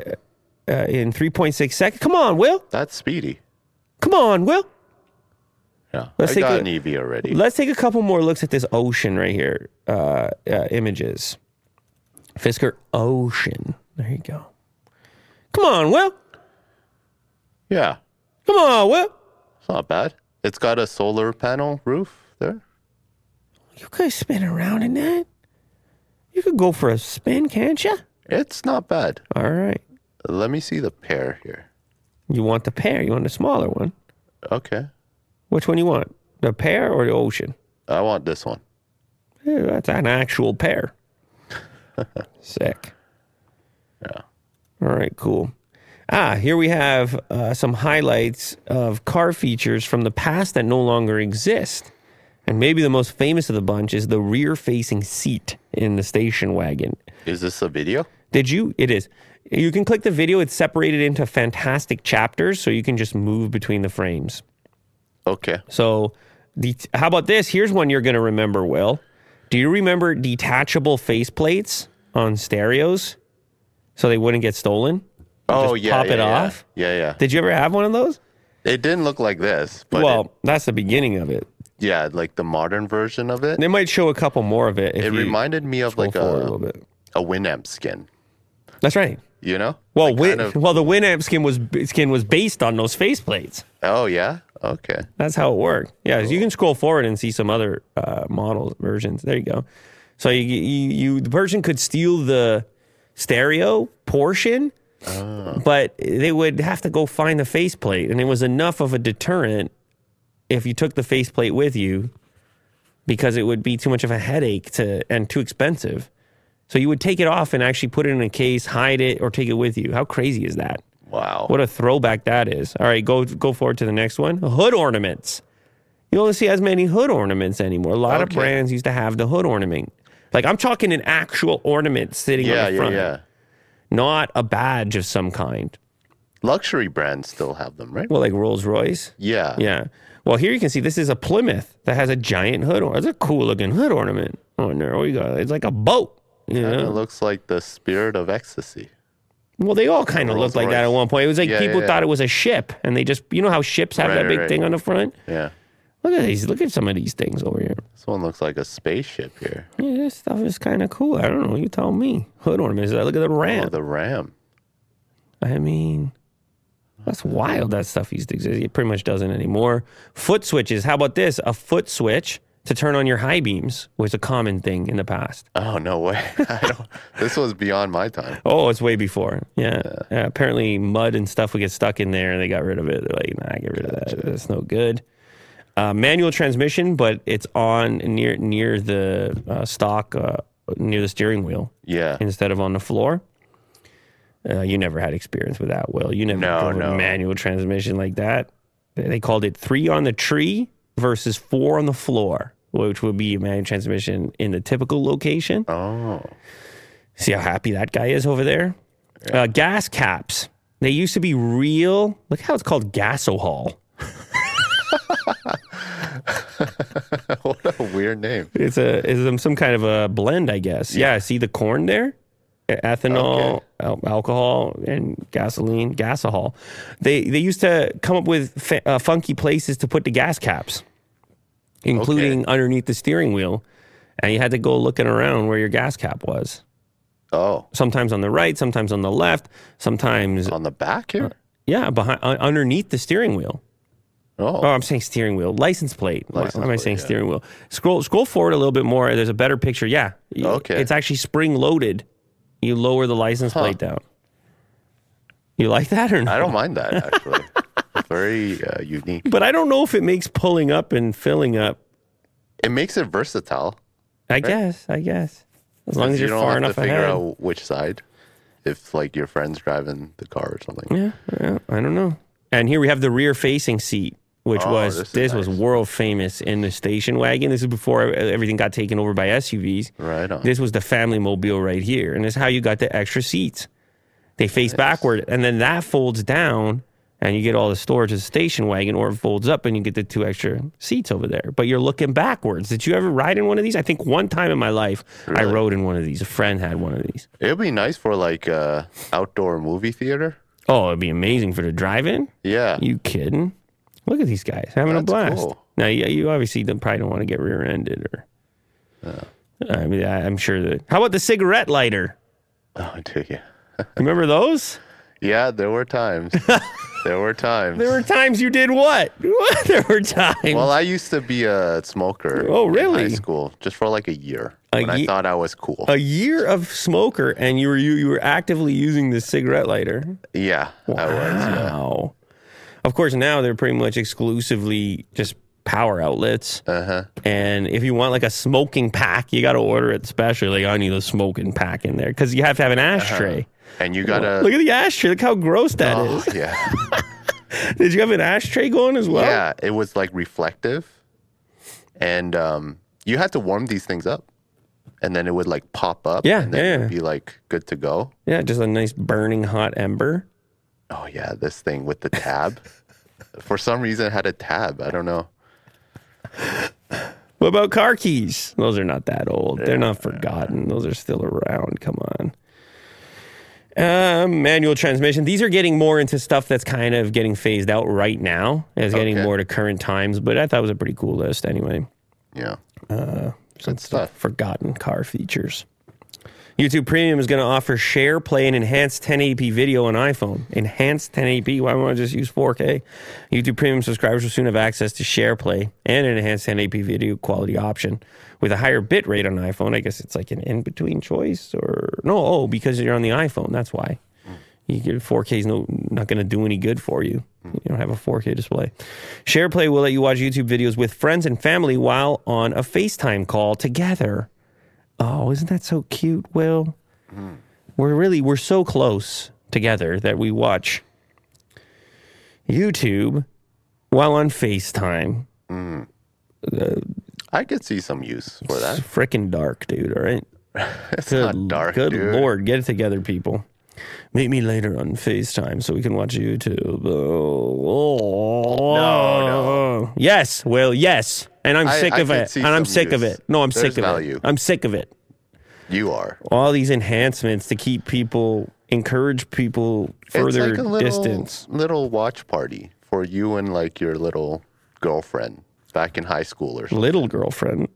3.6 seconds. Come on, Will. That's speedy. Come on, Will. Yeah. Let's I take got a- an EV already. Let's take a couple more looks at this Ocean right here. Images. Fisker Ocean. There you go. Come on, Will. Yeah. Come on, Will. It's not bad. It's got a solar panel roof there. You could spin around in that. You could go for a spin, can't you? It's not bad. All right. Let me see the Pear here. You want the Pear. You want the smaller one. Okay. Which one you want? The Pear or the Ocean? I want this one. Yeah, that's an actual pear. Sick. Yeah. All right, cool. Here we have some highlights of car features from the past that no longer exist. And maybe the most famous of the bunch is the rear-facing seat in the station wagon. Is this a video? Did you? It is. You can click the video. It's separated into fantastic chapters, so you can just move between the frames. Okay. So, how about this? Here's one you're going to remember, Will. Do you remember detachable faceplates on stereos so they wouldn't get stolen? Oh, Just pop it off? Yeah. Did you ever have one of those? It didn't look like this, but Well, that's the beginning of it. yeah, like the modern version of it. They might show a couple more of it. If It you reminded me of scroll like forward a little bit. a Winamp skin, That's right. you know? Well, Like kind of- the Winamp skin was based on those faceplates. oh, yeah? Okay. That's how it worked. Yeah, you can scroll forward and see some other model versions. There you go. So the person could steal the stereo portion, but they would have to go find the faceplate, and it was enough of a deterrent if you took the faceplate with you, because it would be too much of a headache and too expensive. So you would take it off and actually put it in a case, hide it, or take it with you. How crazy is that? Wow. What a throwback that is. All right, go forward to the next one. Hood ornaments. You don't see as many hood ornaments anymore. A lot of Okay. brands used to have the hood ornament. Like, I'm talking an actual ornament sitting on the front. Yeah. Not a badge of some kind. Luxury brands still have them, right? Well, like Rolls Royce. Yeah. Yeah. Well, here you can see this is a Plymouth that has a giant hood. It's a cool looking hood ornament on there. Oh, you got it's like a boat. You Kind know? of looks like the spirit of ecstasy. Well, they all kind of looked like that at Rolls-Royce. one point. It was like Yeah, people yeah. thought it was a ship, and they just, you know how ships have that big Right. thing on the front? Yeah. Look at these. Look at some of these things over here. This one looks like a spaceship here. Yeah, this stuff is kind of cool. I don't know. You tell me. Hood ornaments. Look at the Oh, ramp. the Ram. I mean, that's wild. That stuff used to exist. It pretty much doesn't anymore. Foot switches. How about this? A foot switch to turn on your high beams was a common thing in the past. Oh, no way. This was beyond my time. Oh, it's way before. Yeah. Apparently, mud and stuff would get stuck in there, and they got rid of it. They're like, nah, get rid of that. That's no good. Manual transmission, but it's on near the stock, near the steering wheel Yeah. instead of on the floor. You never had experience with that, Will. You never drove a manual transmission like that. They called it 3 on the tree versus 4 on the floor, which would be a manual transmission in the typical location. Oh. See how happy that guy is over there? Gas caps. They used to be real. Look how it's called Gasohol. What a weird name. It's some kind of a blend, I guess. Yeah, see the corn there? Ethanol, alcohol, and gasoline, Gasohol. They used to come up with funky places to put the gas caps, including underneath the steering wheel. And you had to go looking around where your gas cap was. Oh. Sometimes on the right, sometimes on the left, sometimes On the back here? behind underneath the steering wheel. Oh, I'm saying steering wheel. License plate. Why am I saying steering wheel? Scroll forward a little bit more. There's a better picture. Yeah. Okay. It's actually spring loaded. You lower the license plate down. You like that or not? I don't mind that, actually. Very unique. But I don't know if it makes pulling up and filling up. It makes it versatile. I guess. As long as you you're don't far have enough to figure ahead. out which side. If, like, your friend's driving the car or something. Yeah, I don't know. And here we have the rear facing seat, which this was nice. world famous in the station wagon. This is before everything got taken over by SUVs. Right on. This was the family mobile right here. And this is how you got the extra seats. They face backward, and then that folds down, and you get all the storage of the station wagon, or it folds up, and you get the 2 extra seats over there. But you're looking backwards. Did you ever ride in one of these? I think one time in my life, I Really? rode in one of these. A friend had one of these. It would be nice for, like, outdoor movie theater. Oh, it'd be amazing for the drive-in. Yeah. You kidding? Look at these guys having a That's blast. cool. Now, you obviously probably don't want to get rear-ended, or. I mean, I'm sure that. How about the cigarette lighter? Oh, do you? Remember those? Yeah, there were times. There were times. There were times you did what? There were times. Well, I used to be a smoker. Oh, In really? high school, just for like a year. A when I ye- thought I was cool. a year of smoker, and you were actively using the cigarette lighter. Yeah, I was. Yeah. Wow. Of course, now they're pretty much exclusively just power outlets. And if you want like a smoking pack, you got to order it special. Like, I need a smoking pack in there because you have to have an ashtray. And you gotta. Look at the ashtray. Look how gross that Oh, is. yeah. Did you have an ashtray going as well? Yeah, it was like reflective. and you had to warm these things up, and then it would like pop up. Yeah, and then yeah. it would be like good to go. Yeah, just a nice burning hot ember. Oh yeah, this thing with the tab. For some reason, it had a tab. I don't know. What about car keys? Those are not that old. They're not forgotten. Those are still around. Come on. Manual transmission. These are getting more into stuff that's kind of getting phased out right now. It's getting more to current times, but I thought it was a pretty cool list anyway. Yeah. Some stuff. Forgotten car features. YouTube Premium is going to offer share, play, and enhanced 1080p video on iPhone. Enhanced 1080p. Why won't I just use 4K? YouTube Premium subscribers will soon have access to share, play, and an enhanced 1080p video quality option. With a higher bit rate on iPhone, I guess it's like an in-between choice or... No, because you're on the iPhone. That's why. You get 4K is not going to do any good for you. You don't have a 4K display. SharePlay will let you watch YouTube videos with friends and family while on a FaceTime call together. Oh, isn't that so cute, Will? We're so close together that we watch YouTube while on FaceTime. I could see some use for that. It's freaking dark, dude, all right? It's not dark, Good dude. Lord, get it together, people. Meet me later on FaceTime so we can watch YouTube. No. Yes, Will, yes. And I'm sick of could it. see And I'm some sick of use. it. No, I'm There's sick of value. it. I'm sick of it. You are. All these enhancements to keep people, encourage people further it's like a distance. little watch party for you and like your little girlfriend back in high school or something. Little girlfriend.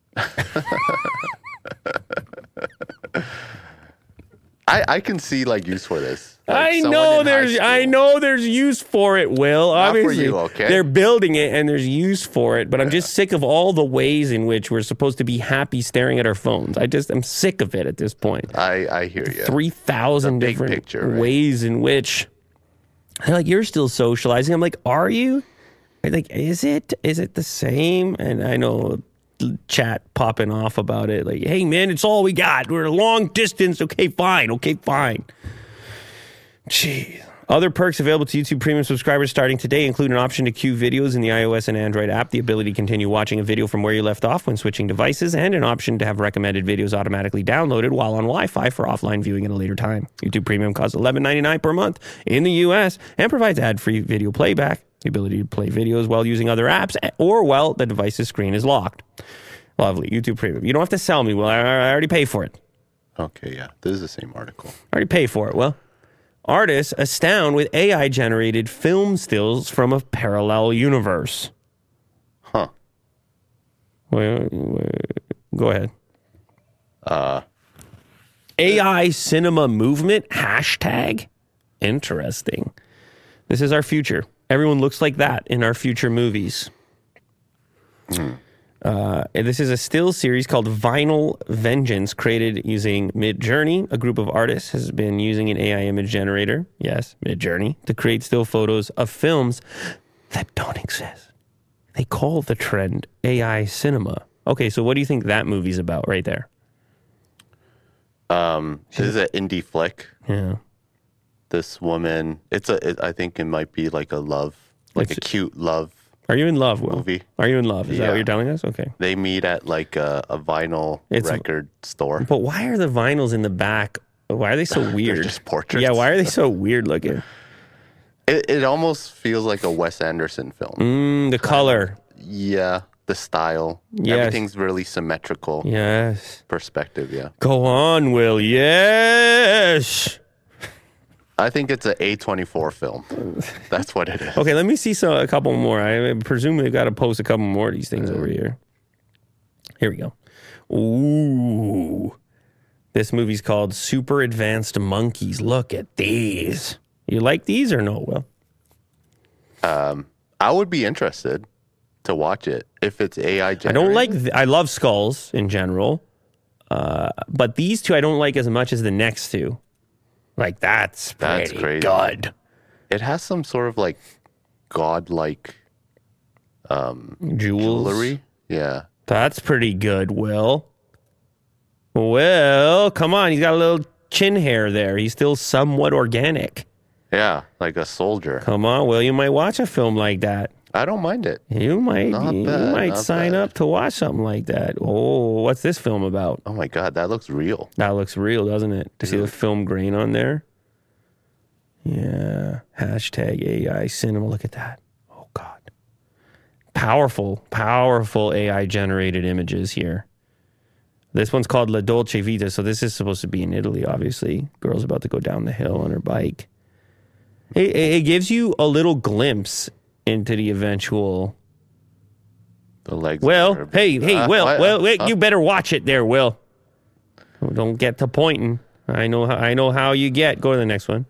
I can see like use for this. Like I someone know in high there's use for it, Will. Not for Obviously, you, okay? they're building it and there's use for it, but I'm just sick of all the ways in which we're supposed to be happy staring at our phones. I'm sick of it at this point. I hear you. 3,000 The big different picture, right? ways in which they're like, you're still socializing. I'm like, are you? I'm like, is it the same? And I know chat popping off about it. Like, hey man, it's all we got. We're a long distance. Okay, fine. Jeez. Other perks available to YouTube Premium subscribers starting today include an option to queue videos in the iOS and Android app, the ability to continue watching a video from where you left off when switching devices, and an option to have recommended videos automatically downloaded while on Wi-Fi for offline viewing at a later time. YouTube Premium costs $11.99 per month in the US and provides ad-free video playback, the ability to play videos while using other apps or while the device's screen is locked. Lovely. YouTube Premium. You don't have to sell me, Will. I already pay for it. Okay, yeah. This is the same article. I already pay for it, Will. Artists astound with AI-generated film stills from a parallel universe. Huh. Wait, go ahead. AI cinema movement, hashtag. Interesting. This is our future. Everyone looks like that in our future movies. And this is a still series called Vinyl Vengeance, created using Midjourney. A group of artists has been using an AI image generator, yes, Midjourney, to create still photos of films that don't exist. They call the trend AI cinema. Okay, so what do you think that movie's about right there? This is an indie flick. Yeah. This woman, I think it might be like a love, like a cute love. Are you in love, Will? Movie. Are you in love? Is that Yeah. what you're telling us? Okay. They meet at like a vinyl record store. But why are the vinyls in the back? Why are they so weird? just portraits. Yeah, why are they so weird looking? It almost feels like a Wes Anderson film. The color. Yeah, the style. Yes. Everything's really symmetrical. Yes. Perspective, yeah. Go on, Will. Yes. I think it's an A24 film. That's what it is. Okay, let me see a couple more. I presume we've got to post a couple more of these things over here. Here we go. Ooh. This movie's called Super Advanced Monkeys. Look at these. You like these or no, Will? I would be interested to watch it if it's AI generated. I don't like... I love skulls in general. But these two I don't like as much as the next two. Like, that's pretty crazy. good. It has some sort of like godlike Jewelry. Yeah. That's pretty good, Will. Will, come on. He's got a little chin hair there. He's still somewhat organic. Yeah, like a soldier. Come on, Will. You might watch a film like that. I don't mind it. You might Not bad, not sign bad. up to watch something like that. Oh, what's this film about? Oh my God, that looks real. That looks real, doesn't it? To see the film grain on there. Yeah. Hashtag AI cinema. Look at that. Oh, God. Powerful AI generated images here. This one's called La Dolce Vita. So this is supposed to be in Italy, obviously. Girl's about to go down the hill on her bike. It gives you a little glimpse into the eventual. The legs. Well, are- hey, Will, what? wait, you better watch it there, Will. Don't get to pointing. I know how you get. Go to the next one.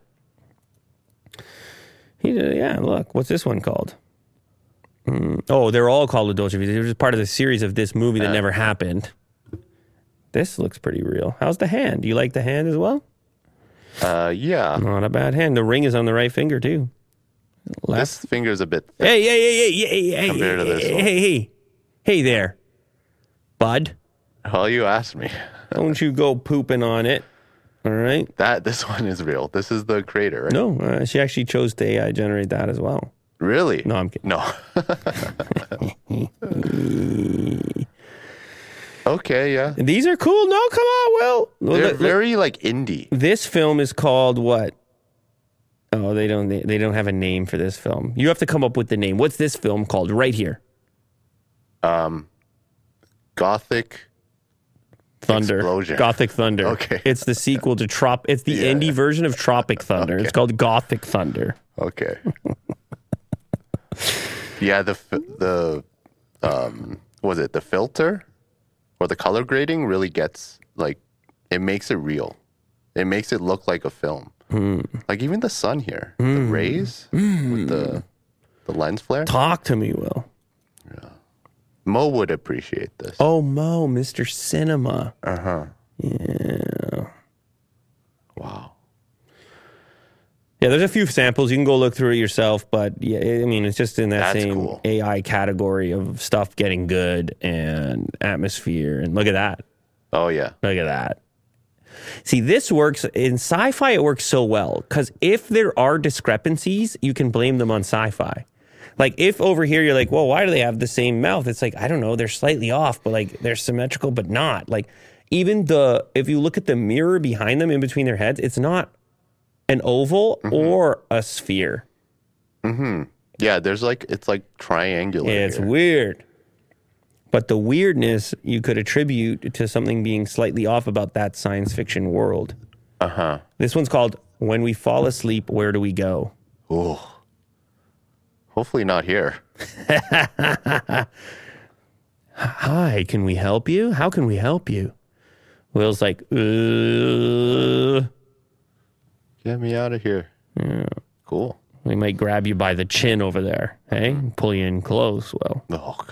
Yeah, look, what's this one called? Oh, they're all called La Dolce Vita. They're just part of the series of this movie that never happened. This looks pretty real. How's the hand? Do you like the hand as well? Yeah. Not a bad hand. The ring is on the right finger too. This finger's a bit thick. Hey, Compared to this one. hey there, bud. Well, you asked me. Don't you go pooping on it. All right. This one is real. This is the crater, right? No, she actually chose to AI generate that as well. Really? No, I'm kidding. No. Okay, yeah. These are cool. No, come on, Will. They're very like indie. This film is called what? Oh, they don't have a name for this film. You have to come up with the name. What's this film called? Right here. Gothic Thunder. Explosion. Gothic Thunder. Okay. It's the sequel to It's the indie version of Tropic Thunder. It's called Gothic Thunder. Okay. Yeah, the was it the filter or the color grading really gets like it makes it real. It makes it look like a film. Like even the sun here, the rays with the lens flare. Talk to me, Will. Mo would appreciate this. Oh, Mo, Mr. Cinema. Wow. Yeah, there's a few samples. You can go look through it yourself, but yeah, I mean, it's just in that That's same cool. AI category of stuff getting good and atmosphere. And look at that. Oh yeah. Look at that. See, this works in sci-fi. It works so well because if there are discrepancies, you can blame them on sci-fi. Like if over here you're like, well, why do they have the same mouth? It's like, I don't know, they're slightly off, but like they're symmetrical, but not. Like even if you look at the mirror behind them in between their heads, it's not an oval or a sphere. Yeah, there's like it's like triangular. It's here. weird. But the weirdness you could attribute to something being slightly off about that science fiction world. This one's called When We Fall Asleep, Where Do We Go? Oh. Hopefully not here. Hi, can we help you? How can we help you? Will's like, Get me out of here. Yeah. Cool. We might grab you by the chin over there, hey? Pull you in close, Will. Oh God.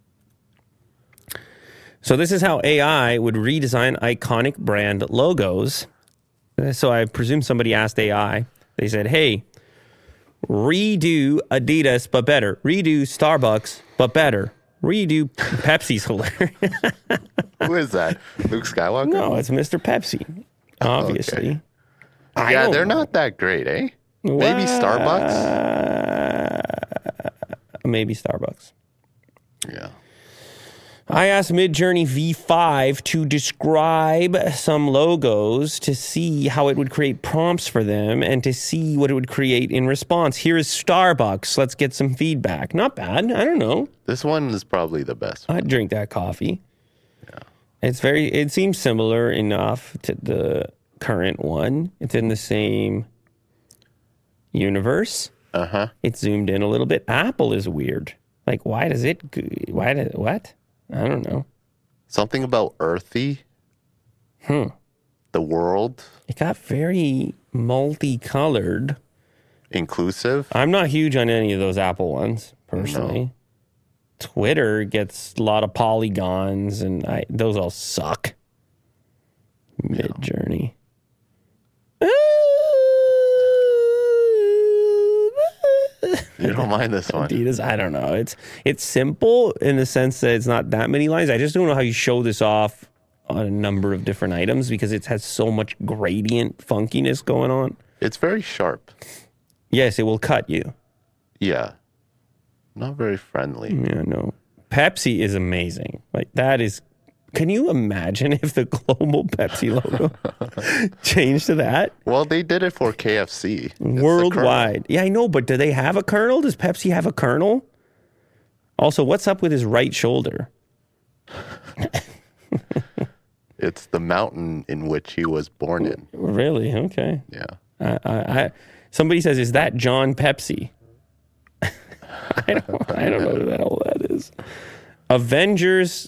So this is how AI would redesign iconic brand logos. So I presume somebody asked AI. They said, hey, redo Adidas, but better. Redo Starbucks, but better. Redo Pepsi's hilarious. Who is that? Luke Skywalker? No, it's Mr. Pepsi, obviously. Okay. I Yeah, don't they're know. not that great, eh? Maybe What? Starbucks? Maybe Starbucks. Yeah. I asked Midjourney V5 to describe some logos to see how it would create prompts for them and to see what it would create in response. Here is Starbucks. Let's get some feedback. Not bad. I don't know. This one is probably the best. I'd drink that coffee. Yeah. It seems similar enough to the current one. It's in the same universe. It's zoomed in a little bit. Apple is weird. Like, what? I don't know. Something about earthy. The world. It got very multicolored. Inclusive. I'm not huge on any of those Apple ones, personally. Twitter gets a lot of polygons, and those all suck. Midjourney. You don't mind this one. Adidas, I don't know. It's simple in the sense that it's not that many lines. I just don't know how you show this off on a number of different items because it has so much gradient funkiness going on. It's very sharp. Yes, it will cut you. Yeah. Not very friendly. Yeah, no. Pepsi is amazing. Like that is. Can you imagine if the global Pepsi logo changed to that Well, they did it for KFC. It's the Colonel. worldwide? Yeah, I know, but do they have a Colonel? Does Pepsi have a Colonel? Also, what's up with his right shoulder? It's the mountain in which he was born in. Really? Okay. Yeah. Somebody says, "Is that John Pepsi?" I don't know what all that is. Avengers,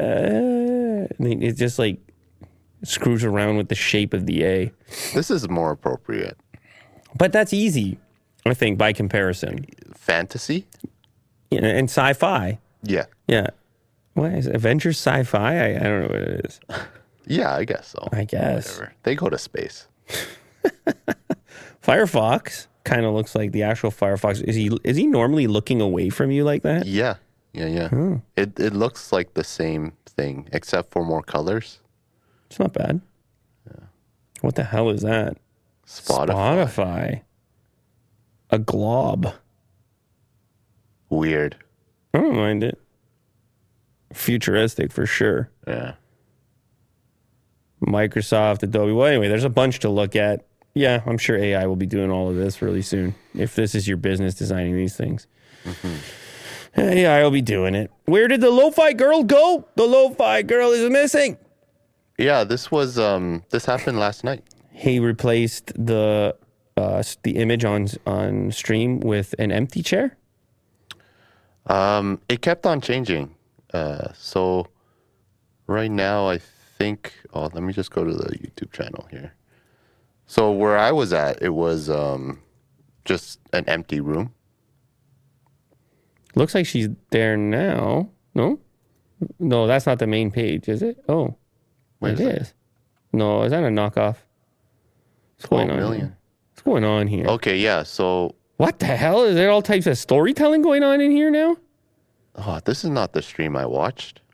it just like screws around with the shape of the A. This is more appropriate. But that's easy, I think, by comparison. Fantasy? Yeah, and sci-fi. Yeah. Yeah. What is it? Avengers sci-fi? I don't know what it is. Yeah, I guess so. I guess. Whatever. They go to space. Firefox kind of looks like the actual Firefox. Is he normally looking away from you like that? Yeah. Yeah. It looks like the same thing, except for more colors. It's not bad. Yeah. What the hell is that? Spotify. A glob. Weird. I don't mind it. Futuristic for sure. Yeah. Microsoft, Adobe. Well, anyway, there's a bunch to look at. Yeah, I'm sure AI will be doing all of this really soon. If this is your business designing these things. Mm-hmm. AI will be doing it. Where did the lo-fi girl go? The lo-fi girl is missing. Yeah, this happened last night. He replaced the image on stream with an empty chair. It kept on changing. So right now, I think. Oh, let me just go to the YouTube channel here. So where I was at, it was just an empty room. Looks like she's there now. No, that's not the main page, is it? Oh, it is. No, is that a knockoff? What's going on? 12 million. Here? What's going on here? Okay, yeah. So what the hell? Is there all types of storytelling going on in here now? Oh, this is not the stream I watched.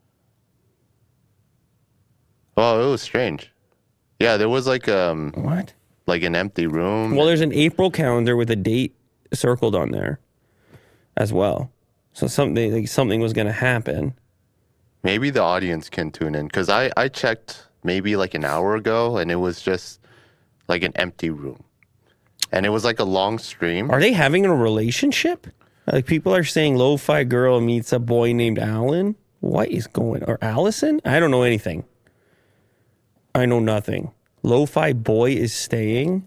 Oh, it was strange. Yeah, there was like what? Like an empty room. Well, there's an April calendar with a date circled on there as well. So something was going to happen. Maybe the audience can tune in because I checked maybe like an hour ago and it was just like an empty room. And it was like a long stream. Are they having a relationship? Like people are saying lo-fi girl meets a boy named Alan. What is going on? Or Allison? I don't know anything. I know nothing. Lo-fi boy is staying.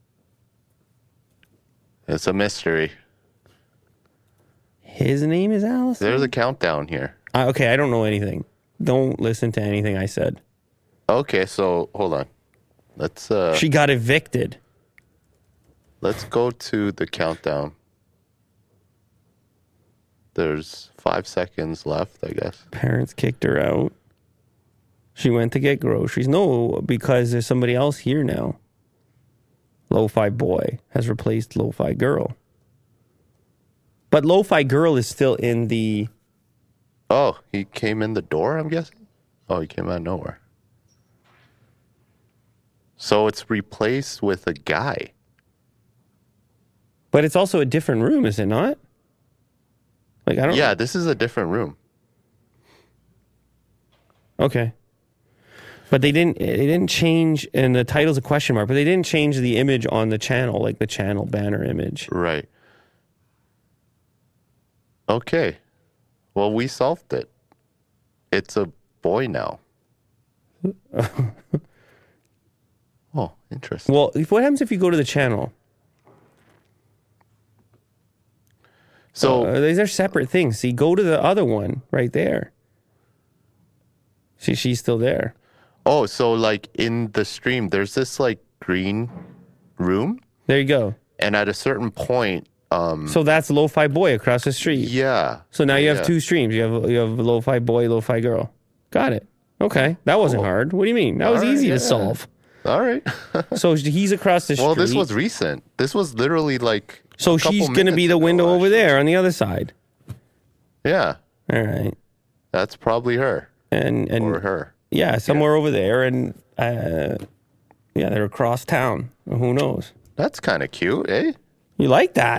It's a mystery. His name is Allison? There's a countdown here. Okay, I don't know anything. Don't listen to anything I said. Okay, so hold on. Let's She got evicted. Let's go to the countdown. There's 5 seconds left, I guess. Parents kicked her out. She went to get groceries. No, because there's somebody else here now. Lo-fi boy has replaced lo-fi girl. But lo-fi girl is still in the... Oh, he came in the door, I'm guessing? Oh, he came out of nowhere. So it's replaced with a guy. But it's also a different room, is it not? Like I don't. Yeah, this is a different room. Okay. But they didn't change, and the title's a question mark, but they didn't change the image on the channel, like the channel banner image. Right. Okay. Well, we solved it. It's a boy now. Oh, interesting. Well, what happens if you go to the channel? So these are separate things. See, go to the other one right there. See, she's still there. Oh, so like in the stream, there's this like green room. There you go. And at a certain point, so that's Lo-Fi Boy across the street. Yeah. So now you have two streams. You have Lo-Fi Boy, Lo-Fi Girl. Got it. Okay, that wasn't hard. What do you mean? That was easy to solve. All right. So he's across the street. Well, this was recent. This was literally like. So she's going to be the window over there on the other side. Yeah. All right. That's probably her. And or her. Yeah, somewhere over there, and yeah, they're across town. Who knows? That's kind of cute, eh? You like that?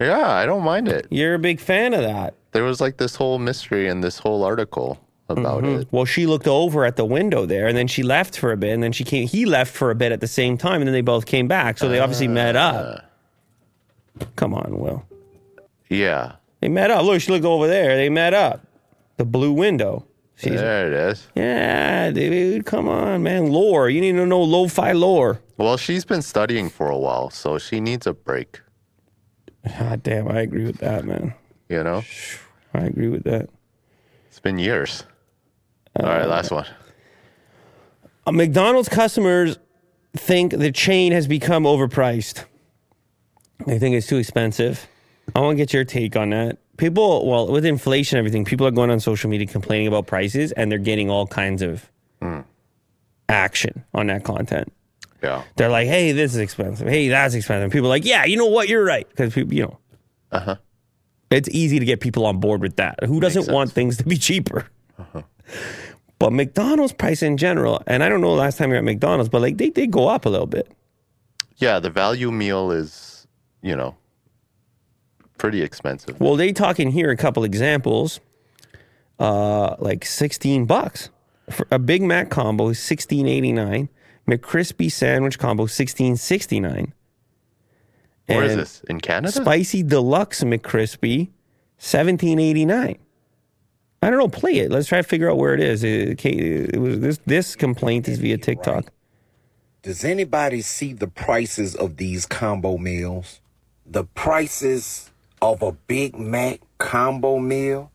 Yeah, I don't mind it. You're a big fan of that. There was like this whole mystery and this whole article about it. Well, she looked over at the window there, and then she left for a bit, and then she came. He left for a bit at the same time, and then they both came back. So they obviously met up. Come on, Will. Yeah. They met up. Look, she looked over there. They met up. The blue window. She's, There it is. yeah, dude. Come on, man. Lore. You need to know lo-fi lore. Well, she's been studying for a while, so she needs a break, God damn, I agree with that, man. you know? I agree with that. It's been years. All right, last one. McDonald's customers think the chain has become overpriced. They think it's too expensive. I want to get your take on that. People, well, with inflation and everything, people are going on social media complaining about prices, and they're getting all kinds of action on that content. Yeah. They're like, hey, this is expensive. Hey, that's expensive. And people are like, yeah, you know what? You're right. Because people, you know, it's easy to get people on board with that. Who doesn't want things to be cheaper? But McDonald's price in general, and I don't know the last time you're at McDonald's, but like they go up a little bit. Yeah, the value meal is, you know, pretty expensive. Well, they talk in here a couple examples, like $16 for a Big Mac combo is $16.89, McCrispy sandwich combo $16.69. Where is And this? In Canada? Spicy Deluxe McCrispy $17.89. I don't know. Play it. Let's try to figure out where it is. It was this complaint is via TikTok. Does anybody see the prices of these combo meals? The prices of a Big Mac combo meal?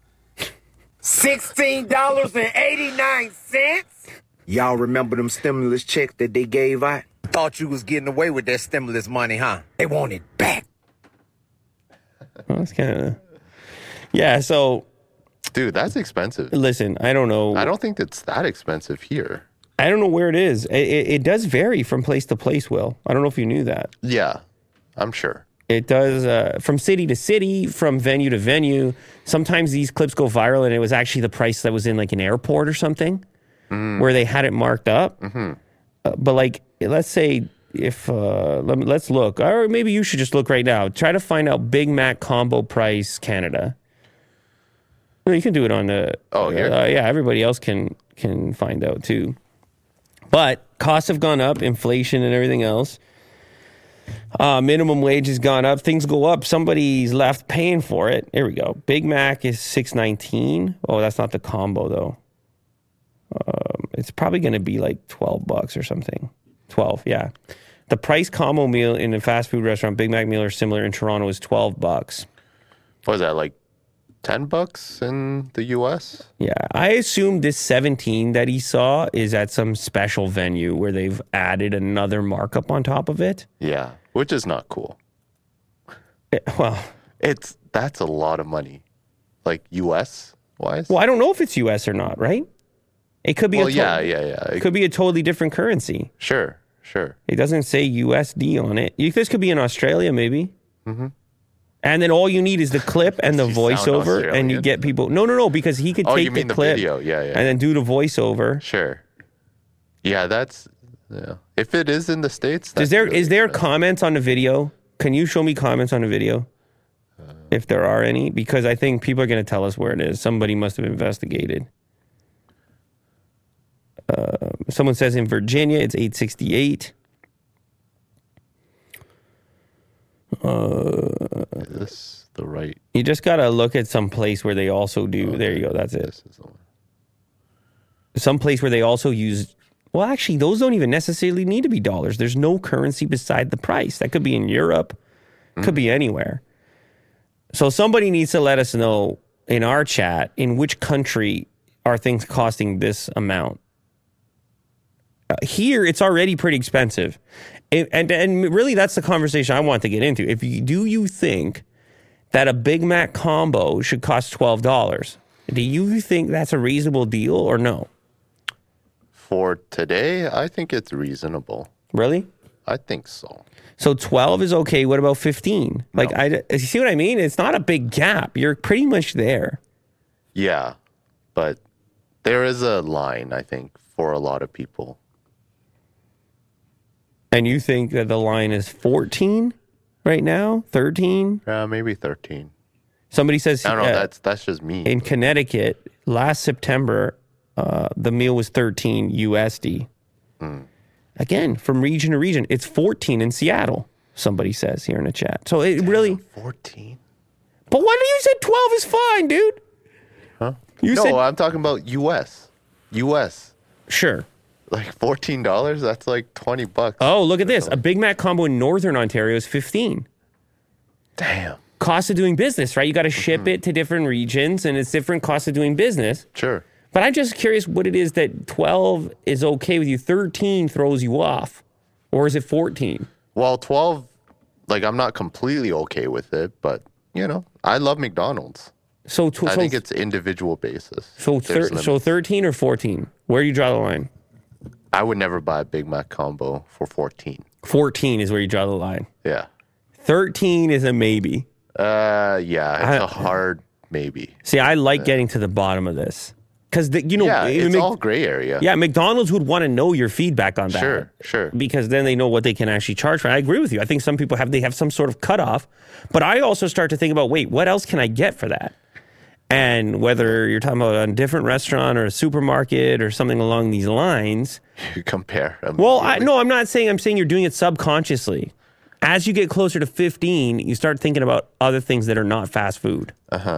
$16.89? Y'all remember them stimulus checks that they gave out? Thought you was getting away with that stimulus money, huh? They want it back. Well, that's kind of yeah. So Dude, that's expensive. listen, I don't know. I don't think it's that expensive here. I don't know where it is. It does vary from place to place. Will, I don't know if you knew that. Yeah, I'm sure. It does from city to city, from venue to venue. Sometimes these clips go viral, and it was actually the price that was in like an airport or something, where they had it marked up. But like, let's say if let's look, or maybe you should just look right now. Try to find out Big Mac combo price Canada. Well, you can do it on the. Oh, here? Yeah, everybody else can find out too. But costs have gone up, inflation and everything else. Minimum wage has gone up. Things go up. Somebody's left paying for it. Here we go. Big Mac is $6.19. Oh, that's not the combo though. It's probably going to be like $12 or something. 12, yeah. The price combo meal in a fast food restaurant, Big Mac meal or similar in Toronto is $12. What is that, like $10 in the US? Yeah, I assume this 17 that he saw is at some special venue where they've added another markup on top of it. Yeah, which is not cool. Well, That's a lot of money. Like US wise? I don't know if it's US or not, right? It could be Well, a yeah. It could be a totally different currency. Sure. It doesn't say USD on it. This could be in Australia, maybe. And then all you need is the clip and the You sound voiceover, and you Australian. get people. No, because he could Oh, take you mean the the clip, video. Yeah. and then do the voiceover. Sure. Yeah, that's yeah. If it is in the States, that's Is there really comments on the video? Can you show me comments on the video? If there are any, because I think people are going to tell us where it is. Somebody must have investigated. Someone says in Virginia it's $8.68. Is this the right? You just got to look at some place where they also do. There you go. That's it. This is the one. Some place where they also use. Well, actually, those don't even necessarily need to be dollars. There's no currency beside the price. That could be in Europe. Could be anywhere. So somebody needs to let us know in our chat in which country are things costing this amount. Here, it's already pretty expensive. And really, that's the conversation I want to get into. Do you think that a Big Mac combo should cost $12? Do you think that's a reasonable deal or no? For today, I think it's reasonable. Really? I think so. So 12 is okay. What about 15? Like, you see what I mean? It's not a big gap. You're pretty much there. Yeah, but there is a line, I think, for a lot of people. And you think that the line is 14 right now? 13? Maybe 13. Somebody says I don't know. That's just me. in Connecticut last September, the meal was 13 USD. Again, from region to region, it's 14 in Seattle. Somebody says here in the chat. So it really. 14. But why did you say 12 is fine, dude? Huh? You no, said I'm talking about US. sure. Like $14. That's like $20. Oh, look at this. A Big Mac combo in Northern Ontario is 15. Damn. Cost of doing business, right? You got to ship it to different regions, and it's different cost of doing business. Sure. But I'm just curious what it is that 12 is okay with you. 13 throws you off. Or is it 14? Well, 12, like I'm not completely okay with it, but you know, I love McDonald's. So I think it's individual basis. so 13 or 14? Where do you draw the line? I would never buy a Big Mac combo for 14. 14 is where you draw the line. Yeah. 13 is a maybe. Yeah, it's a hard maybe. See, I like getting to the bottom of this. Because, Yeah, it's all gray area. Yeah, McDonald's would want to know your feedback on that. Sure. Because then they know what they can actually charge for. I agree with you. I think some people have some sort of cutoff. But I also start to think about, wait, what else can I get for that? And whether you're talking about a different restaurant or a supermarket or something along these lines. You compare. Well, I'm not saying, I'm saying you're doing it subconsciously. As you get closer to 15, you start thinking about other things that are not fast food.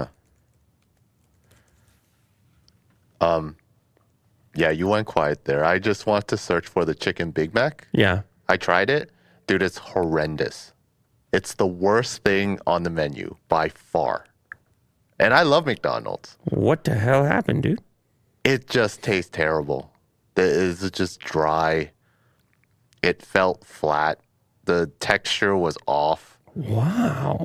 Yeah, you went quiet there. I just want to search for the chicken Big Mac. Yeah. I tried it. Dude, it's horrendous. It's the worst thing on the menu by far. And I love McDonald's. What the hell happened, dude? It just tastes terrible. It's just dry. It felt flat. The texture was off. Wow.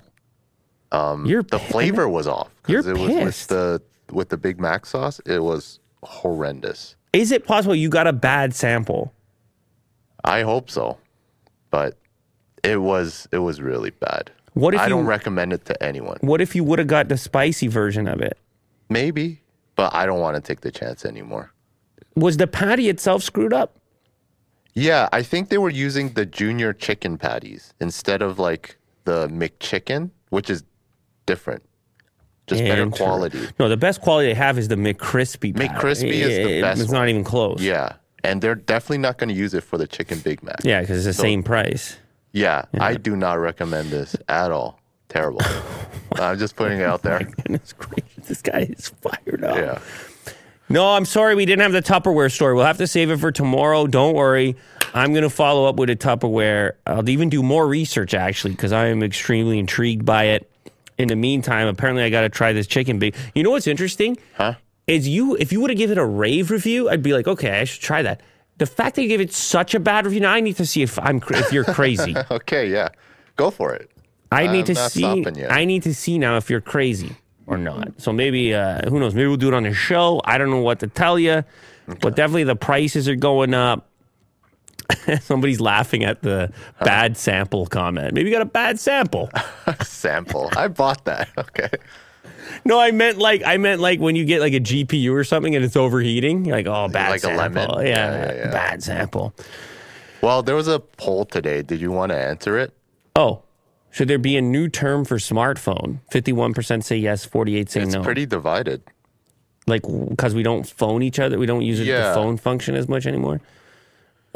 The flavor was off. You're it pissed. was with the Big Mac sauce, it was horrendous. Is it possible you got a bad sample? I hope so. But it was really bad. What if I you- don't recommend it to anyone. What if you would have got the spicy version of it? Maybe, but I don't want to take the chance anymore. Was the patty itself screwed up? Yeah, I think they were using the junior chicken patties instead of like the McChicken, which is different. Just better quality. No, the best quality they have is the McCrispy patty. McCrispy is the best It's not even close. Yeah, and they're definitely not going to use it for the chicken Big Mac. Yeah, because it's the same price. Yeah, I do not recommend this at all. Terrible. I'm just putting it out there. Goodness gracious, this guy is fired up. Yeah. No, I'm sorry we didn't have the Tupperware story. We'll have to save it for tomorrow. Don't worry. I'm going to follow up with a Tupperware. I'll even do more research, actually, because I am extremely intrigued by it. In the meantime, apparently I got to try this chicken big. You know what's interesting? Huh? Is if you would have given it a rave review, I'd be like, okay, I should try that. The fact that you gave it such a bad review, now I need to see if you're crazy. Okay, yeah. Go for it. I need to I'm not see. stopping you. I need to see now if you're crazy or not. So maybe, who knows? Maybe we'll do it on the show. I don't know what to tell you, but definitely the prices are going up. Somebody's laughing at the bad sample comment. Maybe you got a bad sample. Sample. I bought that. Okay. No, I meant like when you get like a GPU or something and it's overheating. You're like, oh, bad Like a sample. lemon? Yeah, bad sample. Well, there was a poll today. Did you want to answer it? Oh, should there be a new term for smartphone? 51% say yes, 48 say It's no. pretty divided. Like, because we don't phone each other, we don't use the Yeah. phone function as much anymore. I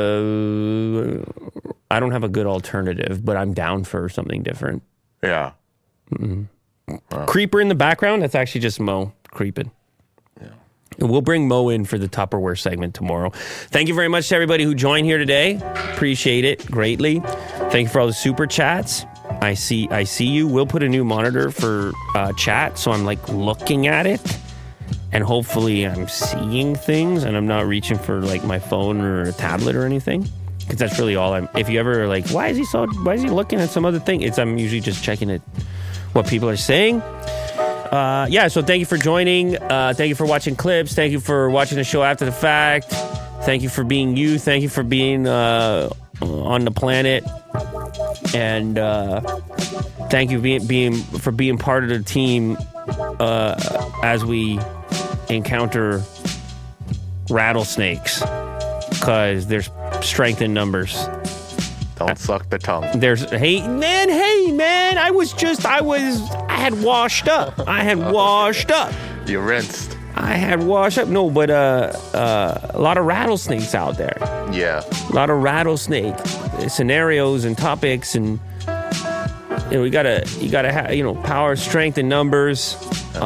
don't have a good alternative, but I'm down for something different. Yeah. Creeper in the background, that's actually just Mo creeping. And we'll bring Mo in for the Tupperware segment tomorrow. Thank you very much to everybody who joined here today. Appreciate it greatly. Thank you for all the super chats. I see you. We'll put a new monitor for chat, so I'm like looking at it. And hopefully I'm seeing things and I'm not reaching for like my phone or a tablet or anything. Because that's really all if you ever like, why is he looking at some other thing? I'm usually just checking it, what people are saying. So thank you for joining. Thank you for watching clips. Thank you for watching the show after the fact. Thank you for being you. Thank you for being on the planet. And thank you for being part of the team as we encounter rattlesnakes, because there's strength in numbers. Don't suck the tongue. Hey man, I had washed up. You rinsed. I had washed up. No, but a lot of rattlesnakes out there. Yeah. A lot of rattlesnake scenarios and topics, and you gotta have power, strength, and numbers.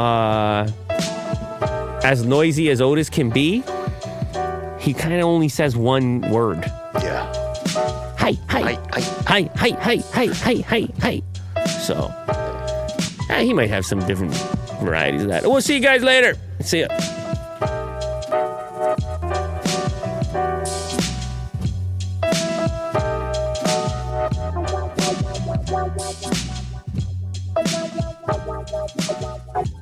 As noisy as Otis can be, he kind of only says one word. Yeah. Hi. So, he might have some different varieties of that. We'll see you guys later. See ya. Wow.